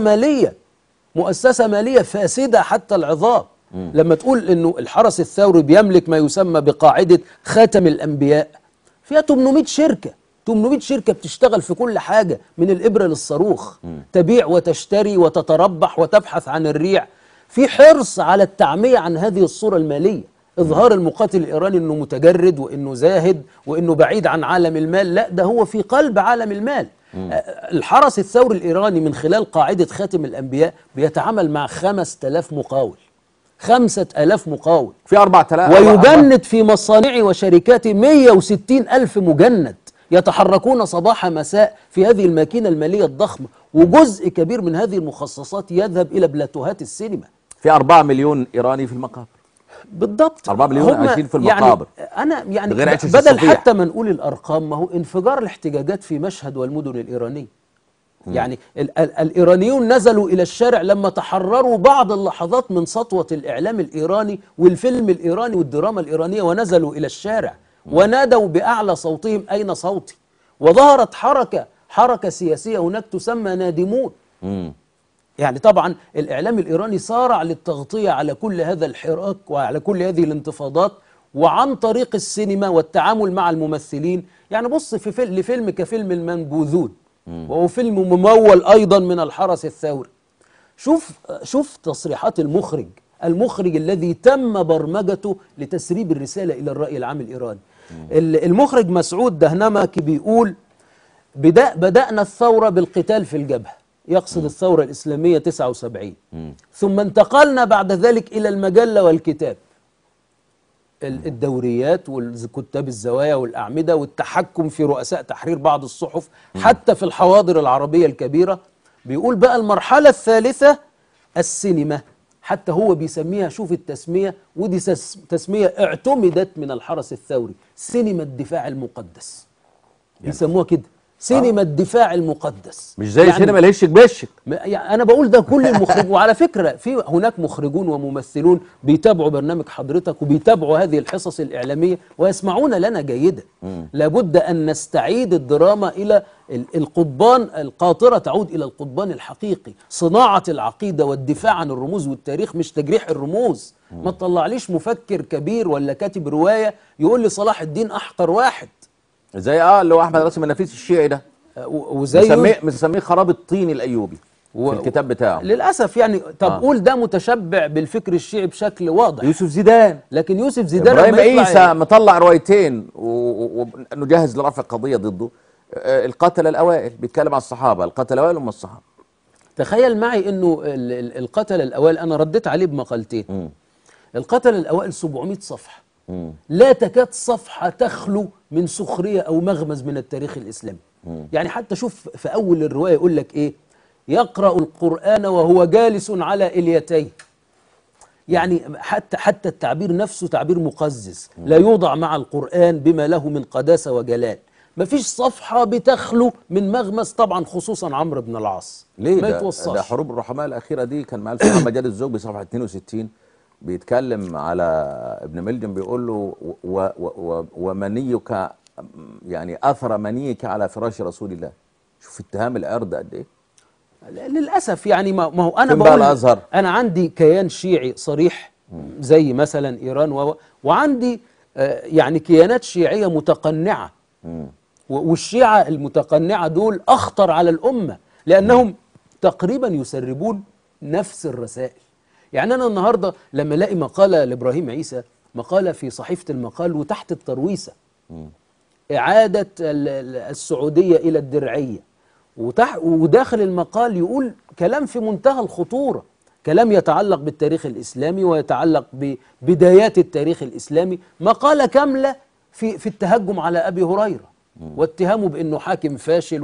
مالية فاسدة حتى العظام. لما تقول انه الحرس الثوري بيملك ما يسمى بقاعدة خاتم الأنبياء، فيها 800 شركة بتشتغل في كل حاجة من الإبرة للصاروخ، تبيع وتشتري وتتربح وتبحث عن الريع. في حرص على التعمية عن هذه الصورة المالية، إظهار المقاتل الإيراني أنه متجرد وأنه زاهد وأنه بعيد عن عالم المال. لا، ده هو في قلب عالم المال. الحرس الثوري الإيراني من خلال قاعدة خاتم الأنبياء بيتعامل مع 5000 مقاول، 5000 مقاول في 4000، ويجند في مصانع وشركات 160,000 مجند يتحركون صباح مساء في هذه الماكينة المالية الضخمة. وجزء كبير من هذه المخصصات يذهب إلى بلاتوهات السينما. في 4 مليون إيراني في المقابر. بالضبط، 4 مليون عايشين في المقابر. يعني غير عيش بدل الصفيح. حتى ما نقول الأرقام، ما هو انفجار الاحتجاجات في مشهد والمدن الإيرانية. يعني الإيرانيون نزلوا إلى الشارع لما تحرروا بعض اللحظات من سطوة الإعلام الإيراني والفيلم الإيراني والدراما الإيرانية، ونزلوا إلى الشارع ونادوا بأعلى صوتهم أين صوتي. وظهرت حركة سياسية هناك تسمى نادمون. يعني طبعا الإعلام الإيراني سارع للتغطية على كل هذا الحراك وعلى كل هذه الانتفاضات، وعن طريق السينما والتعامل مع الممثلين. يعني بص في لفيلم كفيلم المنبوذون، وهو فيلم ممول أيضا من الحرس الثوري. شوف تصريحات المخرج الذي تم برمجته لتسريب الرسالة إلى الرأي العام الإيراني. المخرج مسعود دهنمكي بيقول: بدأنا الثورة بالقتال في الجبهة، يقصد الثورة الإسلامية 79، ثم انتقلنا بعد ذلك إلى المجلة والكتاب، الدوريات والكتاب الزوايا والأعمدة والتحكم في رؤساء تحرير بعض الصحف حتى في الحواضر العربية الكبيرة. بيقول بقى المرحلة الثالثة السينما، حتى هو بيسميها، شوف التسمية، ودي تسمية اعتمدت من الحرس الثوري، سينما الدفاع المقدس. بيسموها كده، سينما الدفاع المقدس، مش زي يعني سينما الهشك بشك. يعني انا بقول ده كل المخرجين. وعلى فكره في هناك مخرجون وممثلون بيتابعوا برنامج حضرتك وبيتابعوا هذه الحصص الاعلاميه ويسمعون لنا جيدا. لابد ان نستعيد الدراما الى القضبان، القاطره تعود الى القضبان الحقيقي، صناعه العقيده والدفاع عن الرموز والتاريخ، مش تجريح الرموز. ما تطلعليش مفكر كبير ولا كاتب روايه يقول لي صلاح الدين احقر واحد، زي اللي هو احمد راسم النفيس الشيعي ده، وزي مسميه خراب الطين الايوبي في الكتاب بتاعه للاسف. يعني طب قول ده متشبع بالفكر الشيعي بشكل واضح. يوسف زيدان، لكن يوسف زيدان ابراهيم عيسى مطلع روايتين وانه جاهز لرفع قضيه ضده. القتله الاوائل بيتكلم عن الصحابه، القتله الاوائل هم الصحابه. تخيل معي انه القتله الاوائل انا رديت عليه بمقالتين. القتله الاوائل 700 صفحه، لا تكاد صفحة تخلو من سخرية أو مغمز من التاريخ الإسلامي. يعني حتى شوف في أول الرواية يقول لك إيه: يقرأ القرآن وهو جالس على إليتيه. يعني حتى التعبير نفسه تعبير مقزز، لا يوضع مع القرآن بما له من قداسة وجلال. مفيش صفحة بتخلو من مغمز، طبعا خصوصا عمرو بن العاص. ليه ما يتوصاش. ده حروب الرحماء الأخيرة دي كان مع الفقيه مجال الزوج بصفحة 62 بيتكلم على ابن ملجم، بيقول له ومنيك، يعني أثر منيك على فراش رسول الله. شوف اتهام العرض قد إيه. للأسف يعني ما هو أنا بقول الأزهر. أنا عندي كيان شيعي صريح زي مثلا إيران وعندي يعني كيانات شيعية متقنعة، والشيعة المتقنعة دول أخطر على الأمة لأنهم تقريبا يسربون نفس الرسائل. يعني أنا النهاردة لما الاقي مقالة لإبراهيم عيسى، مقالة في صحيفة المقال وتحت الترويسة إعادة السعودية إلى الدرعية، وداخل المقال يقول كلام في منتهى الخطورة، كلام يتعلق بالتاريخ الإسلامي ويتعلق ببدايات التاريخ الإسلامي، مقالة كاملة في التهجم على أبي هريرة واتهامه بأنه حاكم فاشل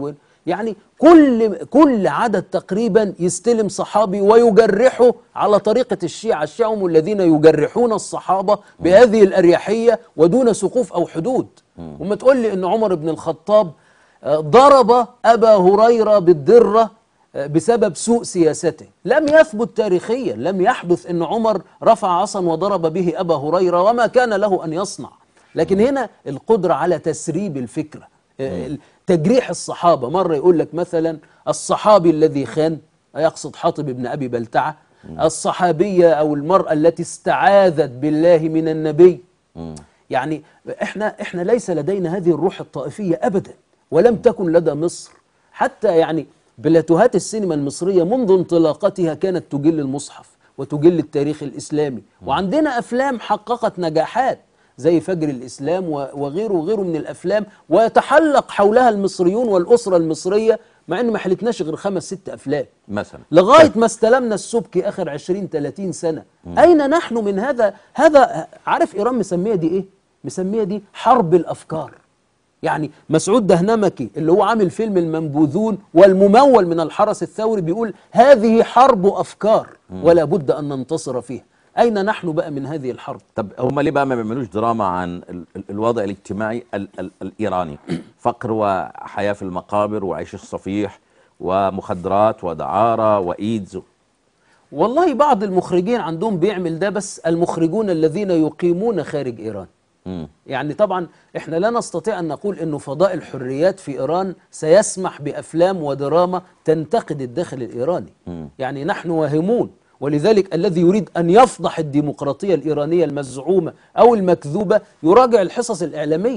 يعني كل عدد تقريبا يستلم صحابي ويجرحه على طريقة الشيعة هم الذين يجرحون الصحابة بهذه الأريحية ودون سقوف أو حدود. وما تقول لي أن عمر بن الخطاب ضرب أبا هريرة بالدرة بسبب سوء سياسته. لم يثبت تاريخيا، لم يحدث أن عمر رفع عصا وضرب به أبا هريرة وما كان له أن يصنع. لكن هنا القدرة على تسريب الفكرة، تجريح الصحابة. مرة يقول لك مثلا الصحابي الذي خان، يقصد حاطب بن أبي بلتعة، الصحابية أو المرأة التي استعاذت بالله من النبي. يعني احنا ليس لدينا هذه الروح الطائفية أبدا، ولم تكن لدى مصر. حتى يعني بلاتوهات السينما المصرية منذ انطلاقتها كانت تجل المصحف وتجل التاريخ الإسلامي، وعندنا أفلام حققت نجاحات زي فجر الإسلام وغيره من الأفلام، ويتحلق حولها المصريون والأسرة المصرية، مع أن ما حلتناش غير 5-6 أفلام مثلا لغاية ما استلمنا السبكي آخر 20-30 سنة. أين نحن من هذا؟ عارف إيران مسمية دي إيه؟ مسمية دي حرب الأفكار. يعني مسعود دهنمكي اللي هو عامل فيلم المنبوذون والممول من الحرس الثوري بيقول هذه حرب أفكار ولا بد أن ننتصر فيها. أين نحن بقى من هذه الحرب؟ طب هم ليه بقى ما بيعملوش دراما عن الوضع الاجتماعي الإيراني؟ فقر وحياة في المقابر وعيش الصفيح ومخدرات ودعارة وإيدز. والله بعض المخرجين عندهم بيعمل ده، بس المخرجون الذين يقيمون خارج إيران. يعني طبعا احنا لا نستطيع أن نقول أنه فضاء الحريات في إيران سيسمح بأفلام ودراما تنتقد الداخل الإيراني. يعني نحن واهمون، ولذلك الذي يريد أن يفضح الديمقراطية الإيرانية المزعومة أو المكذوبة يراجع الحصص الإعلامية.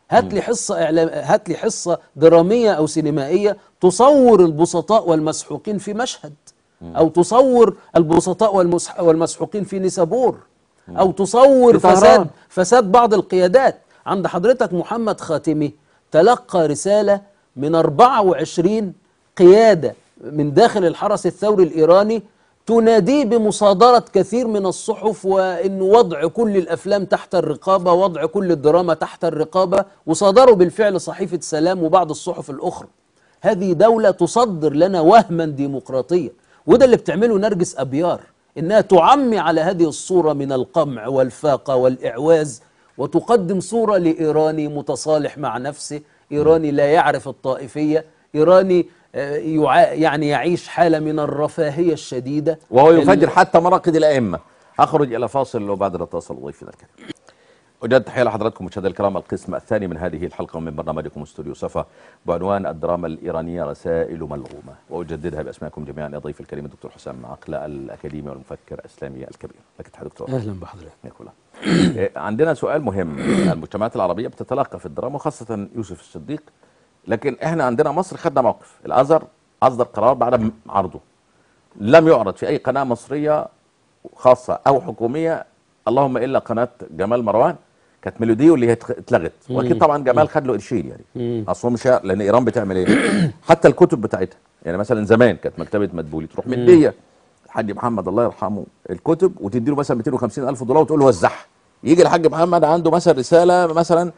هات لي حصة درامية أو سينمائية تصور البسطاء والمسحوقين في مشهد، أو تصور البسطاء والمسحوقين في نيسابور، أو تصور فساد بعض القيادات. عند حضرتك محمد خاتمي تلقى رسالة من 24 قيادة من داخل الحرس الثوري الإيراني تناديه بمصادرة كثير من الصحف، وإن وضع كل الأفلام تحت الرقابة، وضع كل الدراما تحت الرقابة، وصادروا بالفعل صحيفة سلام وبعض الصحف الأخرى. هذه دولة تصدر لنا وهما ديمقراطيا، وده اللي بتعمله نرجس أبيار، إنها تعمي على هذه الصورة من القمع والفاقة والإعواز، وتقدم صورة لإيراني متصالح مع نفسه، إيراني لا يعرف الطائفية، إيراني يعني يعيش حالة من الرفاهية الشديدة، وهو يفجر حتى مراقد الأئمة. أخرج إلى فاصل وبعد الاتصال ضيفنا الكريم. أجد تحية لحضراتكم مشاهدينا الكرام، القسم الثاني من هذه الحلقة من برنامجكم استوديو صفا بعنوان الدراما الإيرانية رسائل ملغومة، وأجددها باسمكم جميعا يا ضيف الكريم الدكتور حسام عقلة الأكاديمي والمفكر الإسلامي الكبير. لك تحية دكتور. أهلا بحضرتك. عندنا سؤال مهم. المجتمعات العربية بتتلقى في الدراما وخاصة يوسف الصديق، لكن احنا عندنا مصر خدنا موقف. الازهر اصدر قرار بعد عرضه لم يعرض في اي قناه مصريه خاصه او حكوميه، اللهم الا قناه جمال مروان كانت ميلوديو اللي هي اتلغت. واكيد طبعا جمال خد له قرشين يعني، اصلا مش لان ايران بتعمل ايه؟ حتى الكتب بتاعتها، يعني مثلا زمان كانت مكتبه مدبولي تروح مديه الحاج محمد الله يرحمه الكتب وتدي له مثلا 250,000 دولار وتقول له وزعها. يجي الحاج محمد عنده مثلا رساله مثلا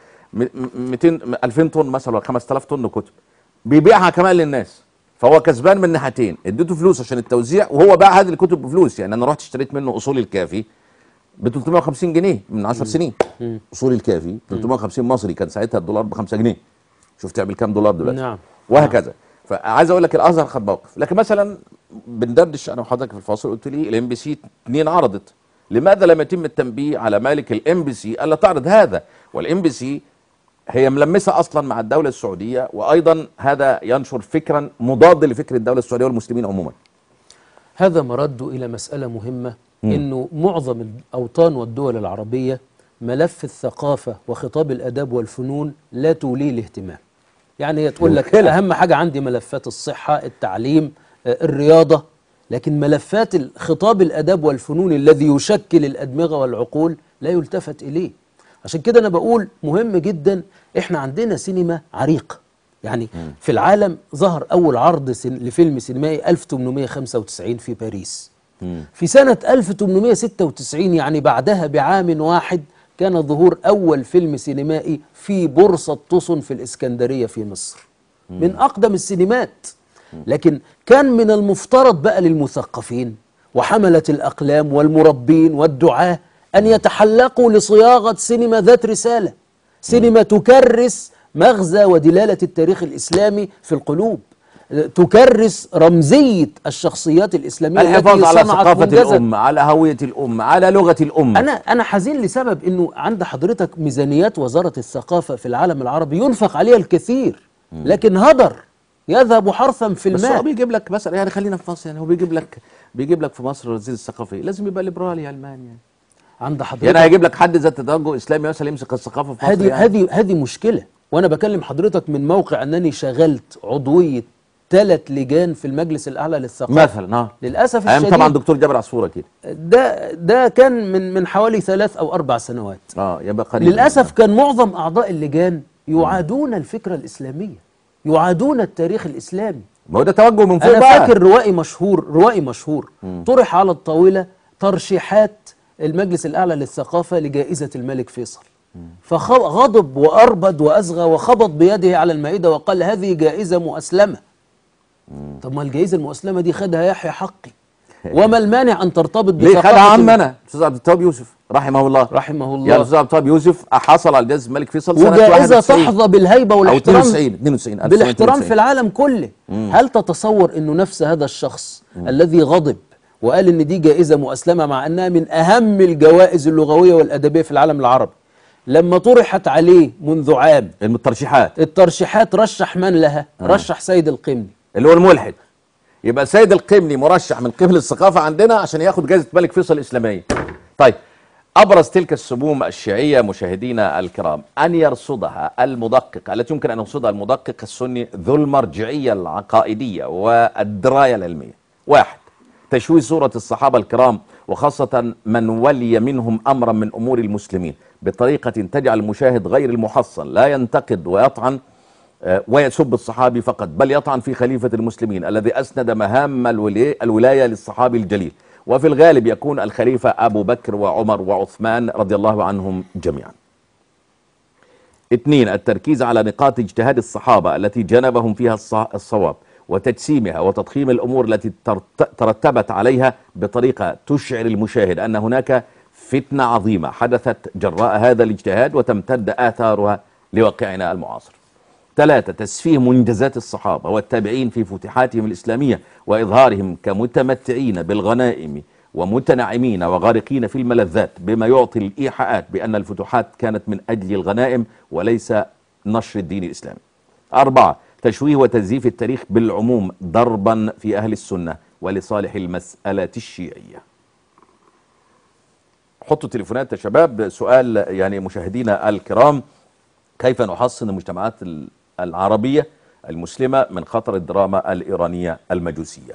2000 طن مثلا ولا 5000 طن كتب، بيبيعها كمان للناس، فهو كسبان من ناحيتين. اديته فلوس عشان التوزيع وهو باع هذه الكتب بفلوس. يعني انا رحت اشتريت منه اصول الكافي ب 350 جنيه من 10 سنين. اصول الكافي 350 مصري، كان ساعتها الدولار ب 5 جنيه. شوف تعمل كام دولار دلوقتي. نعم. وهكذا. فعايز اقول لك الازهر خد موقف. لكن مثلا بندردش انا وحضرتك في الفاصل، قلت لي الام بي سي 2 عرضت، لماذا لم يتم التنبيه على مالك الام بي سي الا تعرض هذا؟ والام بي سي هي ملمسه اصلا مع الدوله السعوديه، وايضا هذا ينشر فكرا مضاد لفكر الدوله السعوديه والمسلمين عموما. هذا مرد الى مساله مهمه، انه معظم الاوطان والدول العربيه ملف الثقافه وخطاب الاداب والفنون لا توليه الاهتمام. يعني هي تقول لك اهم حاجه عندي ملفات الصحه، التعليم، الرياضه، لكن ملفات خطاب الاداب والفنون الذي يشكل الادمغه والعقول لا يلتفت اليه. عشان كده أنا بقول مهم جدا، إحنا عندنا سينما عريقة. يعني في العالم ظهر أول عرض لفيلم سينمائي 1895 في باريس. في سنة 1896 يعني بعدها بعام واحد كان ظهور أول فيلم سينمائي في بورصة طوسون في الإسكندرية في مصر. من أقدم السينمات. لكن كان من المفترض بقى للمثقفين وحملة الأقلام والمربين والدعاة أن يتحلقوا لصياغة سينما ذات رسالة، سينما تكرس مغزى ودلالة التاريخ الإسلامي في القلوب، تكرس رمزية الشخصيات الإسلامية الحفاظ على صنعت ثقافة منجزا. الأمة، على هوية الأمة، على لغة الأمة. أنا حزين لسبب إنه عند حضرتك ميزانيات وزارة الثقافة في العالم العربي ينفق عليها الكثير، لكن هدر يذهب حرثا في بس الماء. هو بيجيب لك مثلا، يعني خلينا في مصر، يعني هو بيجيب لك في مصر وزير الثقافة لازم يبقى ليبرالي علماني يعني. عند حضرتك يعني هيجيب لك حد ذات توجه إسلامي مثلا يمسك الثقافة في مصر؟ هذه مشكلة. وأنا بكلم حضرتك من موقع أنني شغلت عضوية 3 لجان في المجلس الأعلى للثقافة مثلا للأسف أيام الشديد. طبعا دكتور جابر عصفورة كده، ده كان من حوالي 3 أو 4 سنوات. يبقى قريب. للأسف كان معظم أعضاء اللجان يعادون الفكرة الإسلامية، يعادون التاريخ الإسلامي. ما هو ده توجه من فوق أنا بقى. فاكر روائي مشهور طرح على الطاولة ترشيحات المجلس الأعلى للثقافة لجائزة الملك فيصل، فغضب وأربد وأزغى وخبط بيده على المائدة وقال هذه جائزة مؤسلمة. طب ما الجائزة المؤسلمة دي خدها يحيى حقي، وما المانع أن ترتبط ليه بثقافة خدها عمنا الأستاذ عبد التواب يوسف رحمه الله؟ رحمه الله. يعني الأستاذ عبد التواب يوسف حصل على جائزة الملك فيصل سنة وجائزة 91 تحظى بالهيبة والاحترام، 92 بالاحترام في العالم كله. هل تتصور أنه نفس هذا الشخص الذي غضب وقال أن دي جائزة مؤسلمة مع أنها من أهم الجوائز اللغوية والأدبية في العالم العربي، لما طرحت عليه منذ عام الترشيحات رشح من لها؟ رشح سيد القمني اللي هو الملحد. يبقى سيد القمني مرشح من قبل الثقافة عندنا عشان ياخد جائزة الملك فيصل الإسلامية. طيب، أبرز تلك السموم الشيعية مشاهدينا الكرام أن يرصدها المدقق، التي يمكن أن يرصدها المدقق السني ذو المرجعية العقائدية والدراية العلمية. 1. تشويه صورة الصحابة الكرام وخاصة من ولي منهم أمرا من أمور المسلمين بطريقة تجعل المشاهد غير المحصن لا ينتقد ويطعن ويسب الصحابي فقط، بل يطعن في خليفة المسلمين الذي أسند مهام الولاية للصحابي الجليل، وفي الغالب يكون الخليفة أبو بكر وعمر وعثمان رضي الله عنهم جميعا. 2. التركيز على نقاط اجتهاد الصحابة التي جنبهم فيها الصواب وتجسيمها وتضخيم الأمور التي ترتبت عليها بطريقة تشعر المشاهد أن هناك فتنة عظيمة حدثت جراء هذا الاجتهاد وتمتد آثارها لواقعنا المعاصر. 3. تسفيه منجزات الصحابة والتابعين في فتوحاتهم الإسلامية وإظهارهم كمتمتعين بالغنائم ومتنعمين وغارقين في الملذات، بما يعطي الإيحاءات بأن الفتوحات كانت من أجل الغنائم وليس نشر الدين الإسلامي. 4. تشويه وتزييف التاريخ بالعموم ضربا في أهل السنة ولصالح المسألة الشيعية. حطوا تليفونات يا شباب. سؤال يعني مشاهدينا الكرام: كيف نحصن المجتمعات العربية المسلمة من خطر الدراما الإيرانية المجوسية؟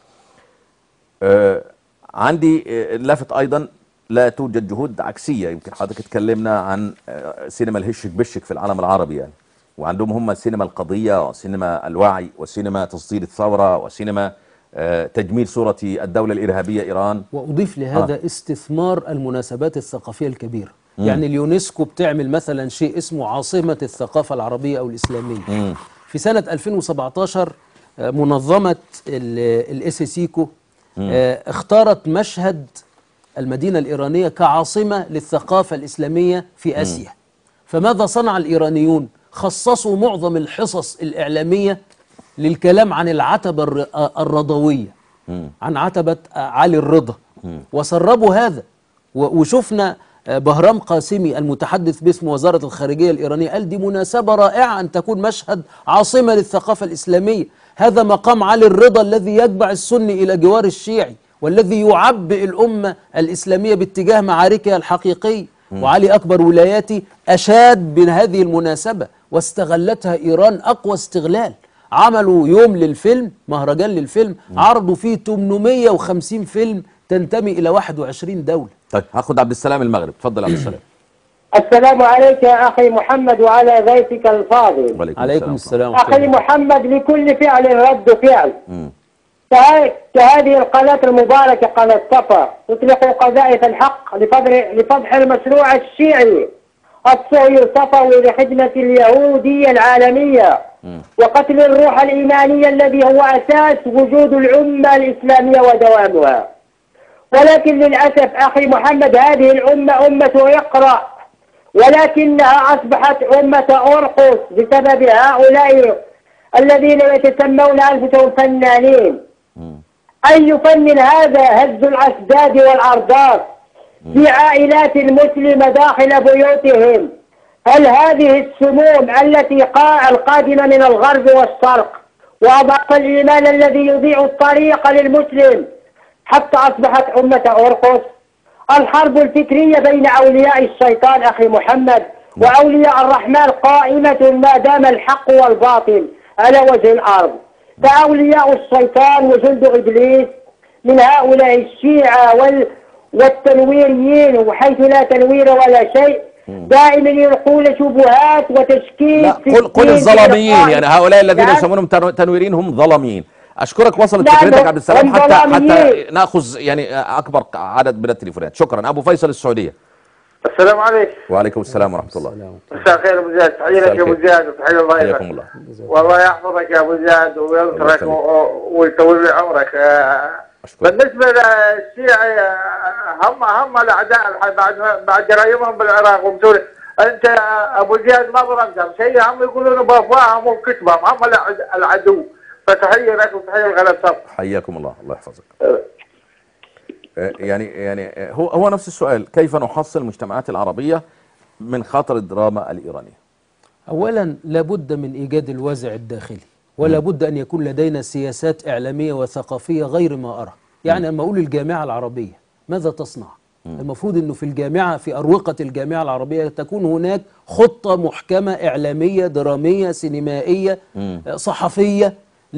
عندي لافت أيضا، لا توجد جهود عكسية. يمكن حضرتك اتكلمنا عن سينما الهشك بشك في العالم العربي يعني، وعندهم هم سينما القضية وسينما الوعي وسينما تصدير الثورة وسينما تجميل صورة الدولة الإرهابية إيران. وأضيف لهذا استثمار المناسبات الثقافية الكبيرة. يعني اليونسكو بتعمل مثلا شيء اسمه عاصمة الثقافة العربية أو الإسلامية. في سنة 2017 منظمة الإسيسيكو اختارت مشهد المدينة الإيرانية كعاصمة للثقافة الإسلامية في آسيا. فماذا صنع الإيرانيون؟ خصصوا معظم الحصص الإعلامية للكلام عن العتبة الرضوية، عن عتبة علي الرضا، وسربوا هذا. وشفنا بهرام قاسمي المتحدث باسم وزارة الخارجية الإيرانية قال دي مناسبة رائعة أن تكون مشهد عاصمة للثقافة الإسلامية. هذا مقام علي الرضا الذي يتبع السني إلى جوار الشيعي والذي يعبئ الأمة الإسلامية باتجاه معاركها الحقيقية. وعلي أكبر ولاياتي أشاد بهذه المناسبة واستغلتها إيران أقوى استغلال. عملوا يوم للفيلم، مهرجان للفيلم، عرضوا فيه 850 فيلم تنتمي إلى 21 دولة. طيب هاخد عبد السلام المغرب. اتفضل عبد السلام. السلام عليك يا أخي محمد وعلى ضيفك الفاضل. عليكم السلام. أخي محمد، لكل فعل رد فعل. كهذه القناة المباركة قناة صفا تطلق قذائف الحق لفضح المشروع الشيعي الصهيوني الصفوي لخدمة اليهودية العالمية وقتل الروح الإيمانية الذي هو أساس وجود الأمة الإسلامية ودوامها. ولكن للأسف أخي محمد هذه الأمة أمة اقرأ، ولكنها أصبحت أمة أرقص بسبب هؤلاء الذين يتسمون أنفسهم فنانين. أي فن هذا؟ هز الأسداد والأرضاف في عائلات مسلمة داخل بيوتهم. هل هذه السموم التي القادمة من الغرب والشرق وأضعف الإيمان الذي يضيع الطريق للمسلم حتى أصبحت أمة أرقص؟ الحرب الفكرية بين أولياء الشيطان أخي محمد وأولياء الرحمن قائمة ما دام الحق والباطل على وجه الأرض. فأولياء الشيطان وجند إبليس من هؤلاء الشيعة والتنويريين، وحيث لا تنوير ولا شيء، دائما يلقون شبهات وتشكيك. لا قل الظلاميين، يعني هؤلاء الذين يسمونهم تنويرين هم ظلاميين. اشكرك، وصلت فكرتك عبد السلام حتى ناخذ يعني اكبر عدد من التليفونات. شكرا. ابو فيصل السعوديه. السلام عليكم. وعليكم السلام ورحمه الله. مساء الخير يا ابو زياد، تحيه لك يا ابو زياد وتحيه الله. والله يحفظك يا ابو زياد وينصرك ويطول لي عمرك. بالنسبه للشيعة هم الاعداء بعد جرايمهم بالعراق وبسوريا. انت ابو زياد ما ضربتهم شيء، هم يقولون بافواههم وبكتبهم، هم العدو. فتحيه لك وتحيه لغلا الصف. حياكم الله، الله يحفظك. يعني هو نفس السؤال، كيف نحصل المجتمعات العربية من خطر الدراما الإيرانية؟ أولا لابد من إيجاد الوازع الداخلي، ولا بد أن يكون لدينا سياسات إعلامية وثقافية غير ما أرى. يعني لما أقول الجامعة العربية ماذا تصنع؟ المفروض أنه في الجامعة، في أروقة الجامعة العربية تكون هناك خطة محكمة إعلامية درامية سينمائية صحفية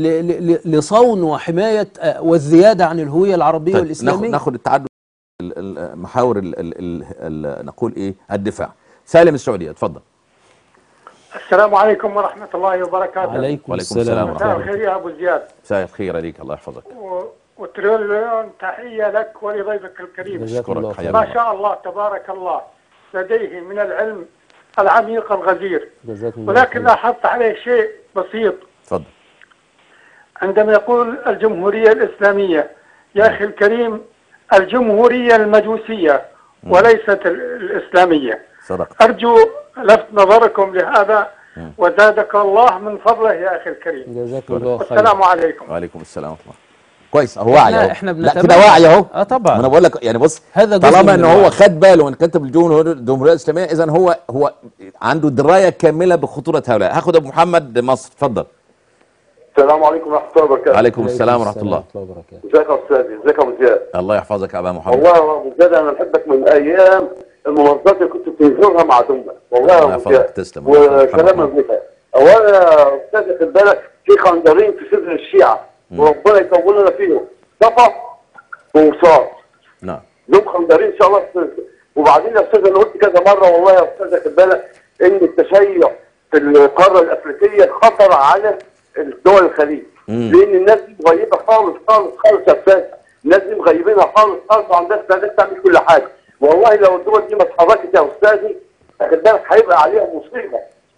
لصون وحماية والزيادة عن الهوية العربية والإسلامية. ناخد التعدد محاور نقول إيه الدفاع. سالم السعودية، تفضل. السلام عليكم ورحمة الله وبركاته. وعليكم السلام ورحمة الله. مساء الخير يا أبو زياد. مساء الخير عليك، الله يحفظك. وتريليون تحية لك ولضيفك الكريم. أشكرك. ما شاء الله تبارك الله، لديه من العلم العميق الغزير. ولكن لاحظت عليه شيء بسيط. تفضل. عندما يقول الجمهورية الإسلامية، يا أخي الكريم الجمهورية المجوسية وليست الإسلامية. صدق. أرجو لفت نظركم لهذا وزادك الله من فضله يا أخي الكريم. جزاكم الله خير. والسلام عليكم. وعليكم السلام ورحمة الله. كويس، هو واعي اهو. لا كده واعي اهو. طبعا. انا بقول لك يعني بص، هذا طالما ان هو خد باله من كتب الجمهورية الإسلامية، اذا هو عنده دراية كاملة بخطورة هؤلاء. هاخد ابو محمد مصر، اتفضل. السلام عليكم ورحمة الله وبركاته. وعليكم السلام ورحمة الله. ازيك يا استاذي؟ ازيك يا ابو زياد؟ الله يحفظك يا ابا محمد. والله يا ابو زياد انا بحبك من ايام المنظمات اللي كنت بتنزلها مع دمك. والله يا ابو زياد. تسلم. وكلام ابنك. اولا يا استاذ خد بالك في خنجرين في صدر الشيعة وربنا يطول لنا فيهم، صفا ووصال. نعم. دول خنجرين ان شاء الله. وبعدين يا استاذ انا قلت كذا مرة والله يا استاذ خد بالك ان التشيع في القارة الافريقية خطر على الدول الخليج. لان الناس دي مغيبه خالص خالص خالص يا استاذ. الناس دي مغيبينها خالص خالص وعندها استعداد تعمل كل حاجه. والله لو الدول دي ما اتحركت يا استاذي واخد بالك هيبقى عليها مصيبه.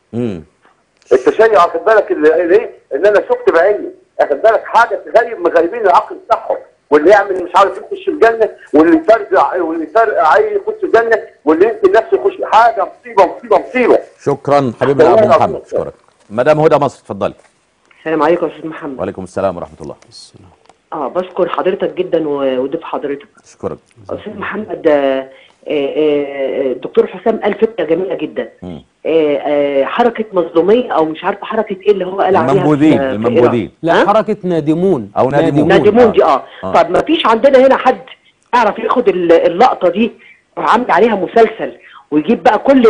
التشيع واخد بالك اللي انا شفت بعيني واخد بالك حاجه تغيب مغيبين العقل بتاعهم، واللي يعمل مش عارف يخش الجنه، واللي يفرقع عيل يخش الجنه، واللي يمكن نفسه يخش حاجه مصيبه مصيبه مصيبه. شكرا حبيبي ابو محمد، اشكرك. مدام هدى مصر، اتفضلي. السلام عليكم يا استاذ محمد. وعليكم السلام ورحمه الله. بشكر حضرتك جدا وضيف حضرتك. اشكرك استاذ محمد. الدكتور حسام قال فكره جميله جدا. حركه مظلوميه او مش عارفه حركه ايه اللي هو قال عليها. المنبوذين. لا حركه نادمون او نادمون دي. طب ما فيش عندنا هنا حد يعرف ياخد اللقطه دي وعامل عليها مسلسل ويجيب بقى كل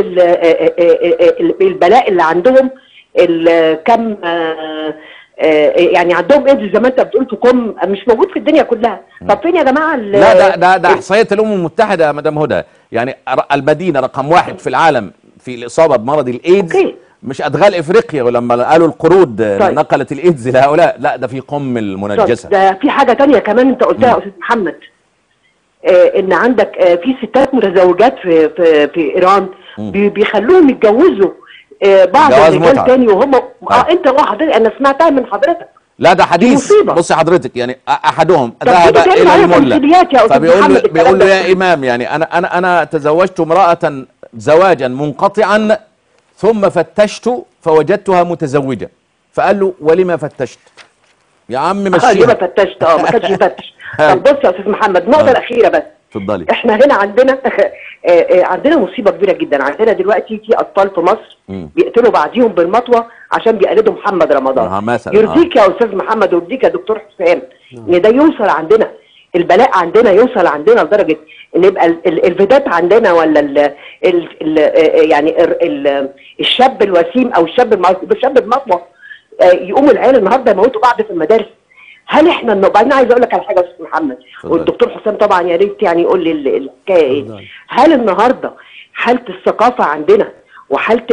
البلاء اللي عندهم، كم يعني عندهم ايدز زي ما انت بتقول تقوم مش موجود في الدنيا كلها. طب فين يا جماعه؟ لا ده احصائيه الامم المتحده يا مدام هدى، يعني المدينه رقم 1 في العالم في الاصابه بمرض الايدز. مش ادغال افريقيا ولما قالوا القرود نقلت الايدز لهؤلاء، لا ده في قم المنجسه. ده في حاجه ثانيه كمان انت قلتها يا استاذ محمد، ان عندك في ستات متزوجات في ايران بيخلوهم يتجوزوا بعض الرجال تاني وهم انت حضرتك انا سمعتها من حضرتك. لا ده حديث. بصي حضرتك يعني احدهم ذهب الى الملا فبيقول له يا امام يعني انا تزوجت امراه زواجا منقطعا ثم فتشت فوجدتها متزوجه، فقال له ولما فتشت؟ يا عم مشيها. ليه ما فتشت؟ ما كانش يفتش. طب بص يا استاذ محمد، النقطه الاخيره بس. اتفضلي. احنا هنا عندنا مصيبه كبيره جدا. عندنا دلوقتي في اطفال في مصر بيقتلوا بعضيهم بالمطوه عشان بيقلدوا محمد رمضان. يرضيك يا استاذ محمد ويرضيك يا دكتور حسام ان ده يوصل عندنا، البلاء عندنا يوصل عندنا لدرجه ان يبقى الفيدات عندنا ولا يعني الشاب الوسيم او الشاب بمطوه يقوموا العيال النهارده يموتوا بعض في المدارس. هل احنا بعدين عايز اقول لك على حاجه يا استاذ محمد والدكتور حسام طبعا يا ريت يعني يقول لي الحكايه ايه. هل النهارده حاله الثقافه عندنا وحاله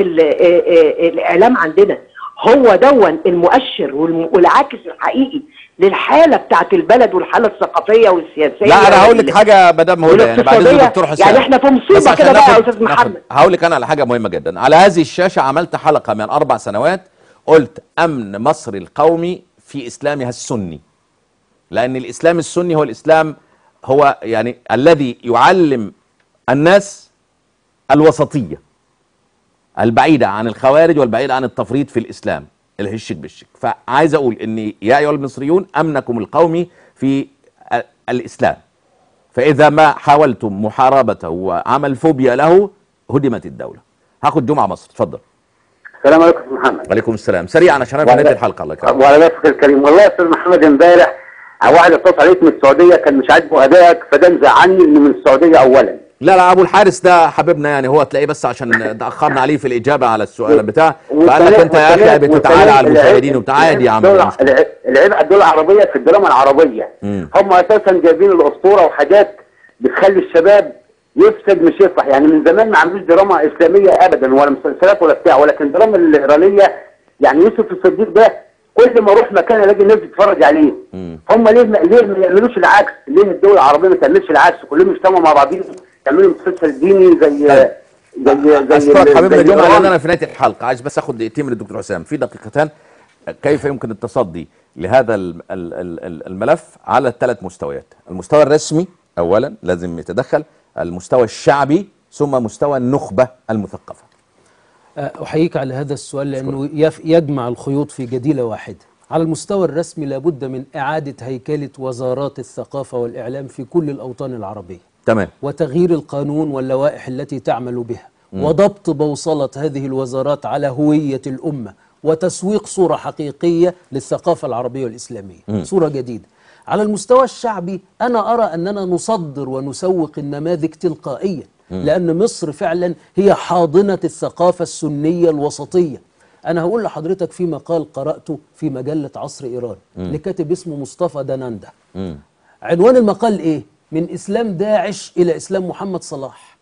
الاعلام عندنا هو دون المؤشر والعاكس الحقيقي للحاله بتاعت البلد والحاله الثقافيه والسياسيه؟ لا انا هقول لك حاجه مدام هدى يعني بعد الدكتور حسام، يعني احنا في مصيبه كده بقى يا استاذ محمد. هقول لك انا على حاجه مهمه جدا. على هذه الشاشه عملت حلقه من 4 سنوات قلت امن مصر القومي في اسلامها السني، لان الاسلام السني هو الاسلام هو يعني الذي يعلم الناس الوسطيه البعيده عن الخوارج والبعيده عن التفريط في الاسلام الهشك بالشك. فعايز اقول ان يا ايها المصريون امنكم القومي في الاسلام، فاذا ما حاولتم محاربته وعمل فوبيا له هدمت الدوله. هاخد جمعه مصر. اتفضل. السلام عليكم استاذ محمد. وعليكم السلام. سريعا عشان انا نهايه الحلقه. الله يكرمك. وعلى نفسك الكريم. والله يا استاذ محمد امبارح واحد اتصل عليك من السعوديه كان مش عاجبه ادائك، فده مزعلني انه من السعوديه اولا. لا ابو الحارس ده حبيبنا يعني، هو تلاقيه بس عشان تاخرنا عليه في الاجابه على السؤال بتاع، فقال لك انت يا اخي بتتعالى على المشاهدين وبتاع. عادي يا عم. العيب على الدول العربيه في الدراما العربيه. هم اساسا جايبين الاسطوره وحاجات بتخلي الشباب يفسد مش يصلح. يعني من زمان ما عملوش دراما اسلاميه ابدا ولا مسلسلات ولا بتاع، ولكن الدراما الايرانيه يعني يوسف الصديق ده كل ما اروح مكان الاقي الناس بتتفرج عليه. هم ليه ما يعملوش العكس؟ ليه الدول العربيه ما تعملش العكس؟ كلهم يجتمعوا مع بعضهم يعملوا مسلسل ديني زي اشكرك حبيبنا جمعه. لان انا في نهايه الحلقه عايز بس اخد دقيقتين من الدكتور حسام في دقيقتان. كيف يمكن التصدي لهذا الملف على 3 مستويات؟ المستوى الرسمي اولا لازم يتدخل، المستوى الشعبي، ثم مستوى النخبه المثقفه. احييك على هذا السؤال لانه يجمع الخيوط في جديله واحده. على المستوى الرسمي لابد من اعاده هيكله وزارات الثقافه والاعلام في كل الاوطان العربيه. تمام. وتغيير القانون واللوائح التي تعمل بها وضبط بوصله هذه الوزارات على هويه الامه وتسويق صوره حقيقيه للثقافه العربيه والاسلاميه، صوره جديده. على المستوى الشعبي أنا أرى أننا نصدر ونسوق النماذج تلقائيا، لأن مصر فعلا هي حاضنة الثقافة السنية الوسطية. أنا هقول لحضرتك في مقال قرأته في مجلة عصر إيران لكاتب اسمه مصطفى داناندا. عنوان المقال إيه؟ من إسلام داعش إلى إسلام محمد صلاح.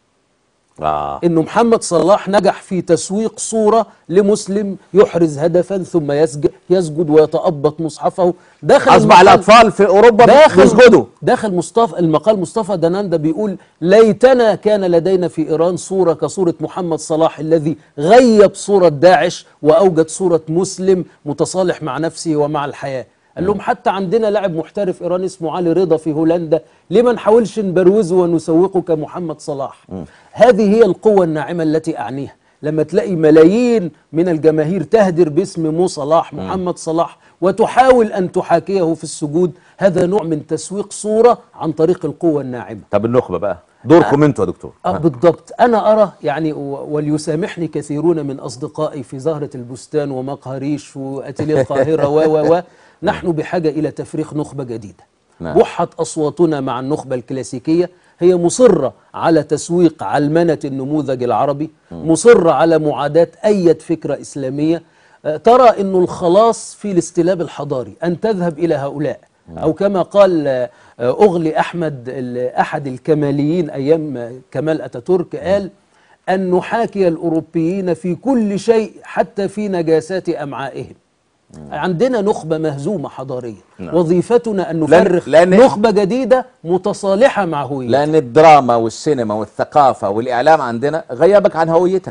إنه محمد صلاح نجح في تسويق صورة لمسلم يحرز هدفا ثم يسجد ويتأبط مصحفه. أصبح الأطفال في أوروبا يسجدوا. داخل المقال مصطفى داناندا بيقول ليتنا كان لدينا في إيران صورة كصورة محمد صلاح الذي غيب صورة داعش وأوجد صورة مسلم متصالح مع نفسه ومع الحياة. قال لهم حتى عندنا لاعب محترف إيراني اسمه علي رضا في هولندا، ليه ما نحاولش نبروزه ونسوقه كمحمد صلاح؟ هذه هي القوة الناعمة التي أعنيها. لما تلاقي ملايين من الجماهير تهدر باسم مو صلاح محمد صلاح وتحاول أن تحاكيه في السجود، هذا نوع من تسويق صورة عن طريق القوة الناعمة. طب النخبة بقى دوركم انتوا يا دكتور. بالضبط. أنا أرى يعني وليسامحني كثيرون من أصدقائي في زهرة البستان ومقهى ريش وأتيليه القاهرة نحن بحاجة إلى تفريخ نخبة جديدة. بحت أصواتنا مع النخبة الكلاسيكية، هي مصرة على تسويق علمنة النموذج العربي، مصرة على معاداة أي فكرة إسلامية، ترى أن الخلاص في الاستلاب الحضاري أن تذهب إلى هؤلاء، أو كما قال أغلي أحمد أحد الكماليين أيام كمال أتاتورك، قال أن نحاكي الأوروبيين في كل شيء حتى في نجاسات أمعائهم. عندنا نخبة مهزومة حضاريا. وظيفتنا أن نفرخ نخبة جديدة متصالحة مع هويتك. لأن الدراما والسينما والثقافة والإعلام عندنا غيبك عن هويتك.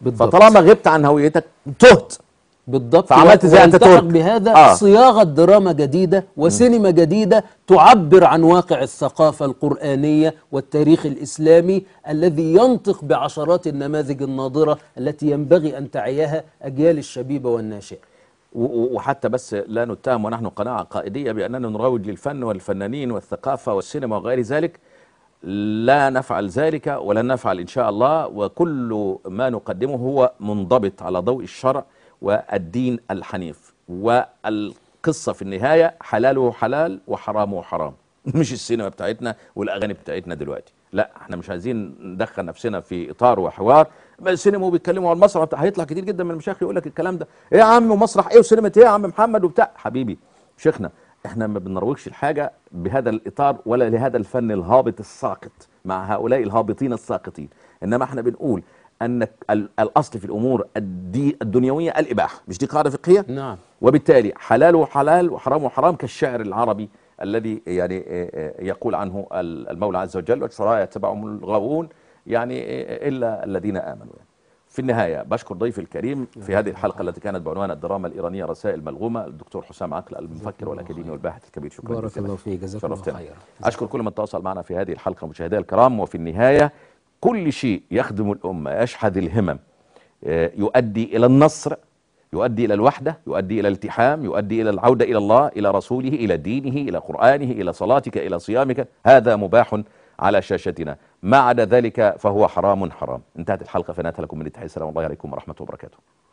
فطالما غبت عن هويتك تهت بالضبط. فعملت زي اتفق بهذا صياغة دراما جديدة وسينما جديدة تعبر عن واقع الثقافة القرآنية والتاريخ الإسلامي الذي ينطق بعشرات النماذج الناضرة التي ينبغي أن تعيها أجيال الشبيبة والناشئة. وحتى بس لا نتهم ونحن قناعة قائدية بأننا نروج للفن والفنانين والثقافة والسينما وغير ذلك، لا نفعل ذلك ولن نفعل إن شاء الله، وكل ما نقدمه هو منضبط على ضوء الشرع والدين الحنيف، والقصة في النهاية حلاله حلال وحرامه حرام. مش السينما بتاعتنا والأغاني بتاعتنا دلوقتي، لا احنا مش عايزين ندخل نفسنا في إطار وحوار. السينما وبيتكلموا على المسرح، هيطلع كتير جدا من المشايخ يقول لك الكلام ده، ايه يا عم ومسرح ايه وسينما ايه يا عم محمد وبتاع. حبيبي شيخنا احنا ما بنروجش الحاجة بهذا الإطار ولا لهذا الفن الهابط الساقط مع هؤلاء الهابطين الساقطين، إنما احنا بنقول أن الأصل في الأمور الدنيوية الإباحة، مش دي قاعدة فقهية؟ نعم. وبالتالي حلاله حلال وحرامه حرام، كالشعر العربي الذي يعني يقول عنه المولى عز وجل والسرايا يتبعهم الغاوون يعني إلا الذين آمنوا. في النهاية بشكر ضيفي الكريم في هذه الحلقة التي كانت بعنوان الدراما الإيرانية رسائل ملغومة، الدكتور حسام عقل المفكر والأكاديمي والباحث الكبير. شكرا بارك الله فيك، جزاك الله خيرا. أشكر كل من تواصل معنا في هذه الحلقة مشاهدينا الكرام. وفي النهاية كل شيء يخدم الأمة يشحذ الهمم يؤدي إلى النصر، يؤدي إلى الوحدة، يؤدي إلى الالتحام، يؤدي إلى العودة إلى الله، إلى رسوله، إلى دينه، إلى قرآنه، إلى صلاتك، إلى صيامك، هذا مباح على شاشتنا، ما عدا ذلك فهو حرام حرام. انتهت الحلقة، فناتها لكم من التحية. السلام الله عليكم ورحمة الله وبركاته.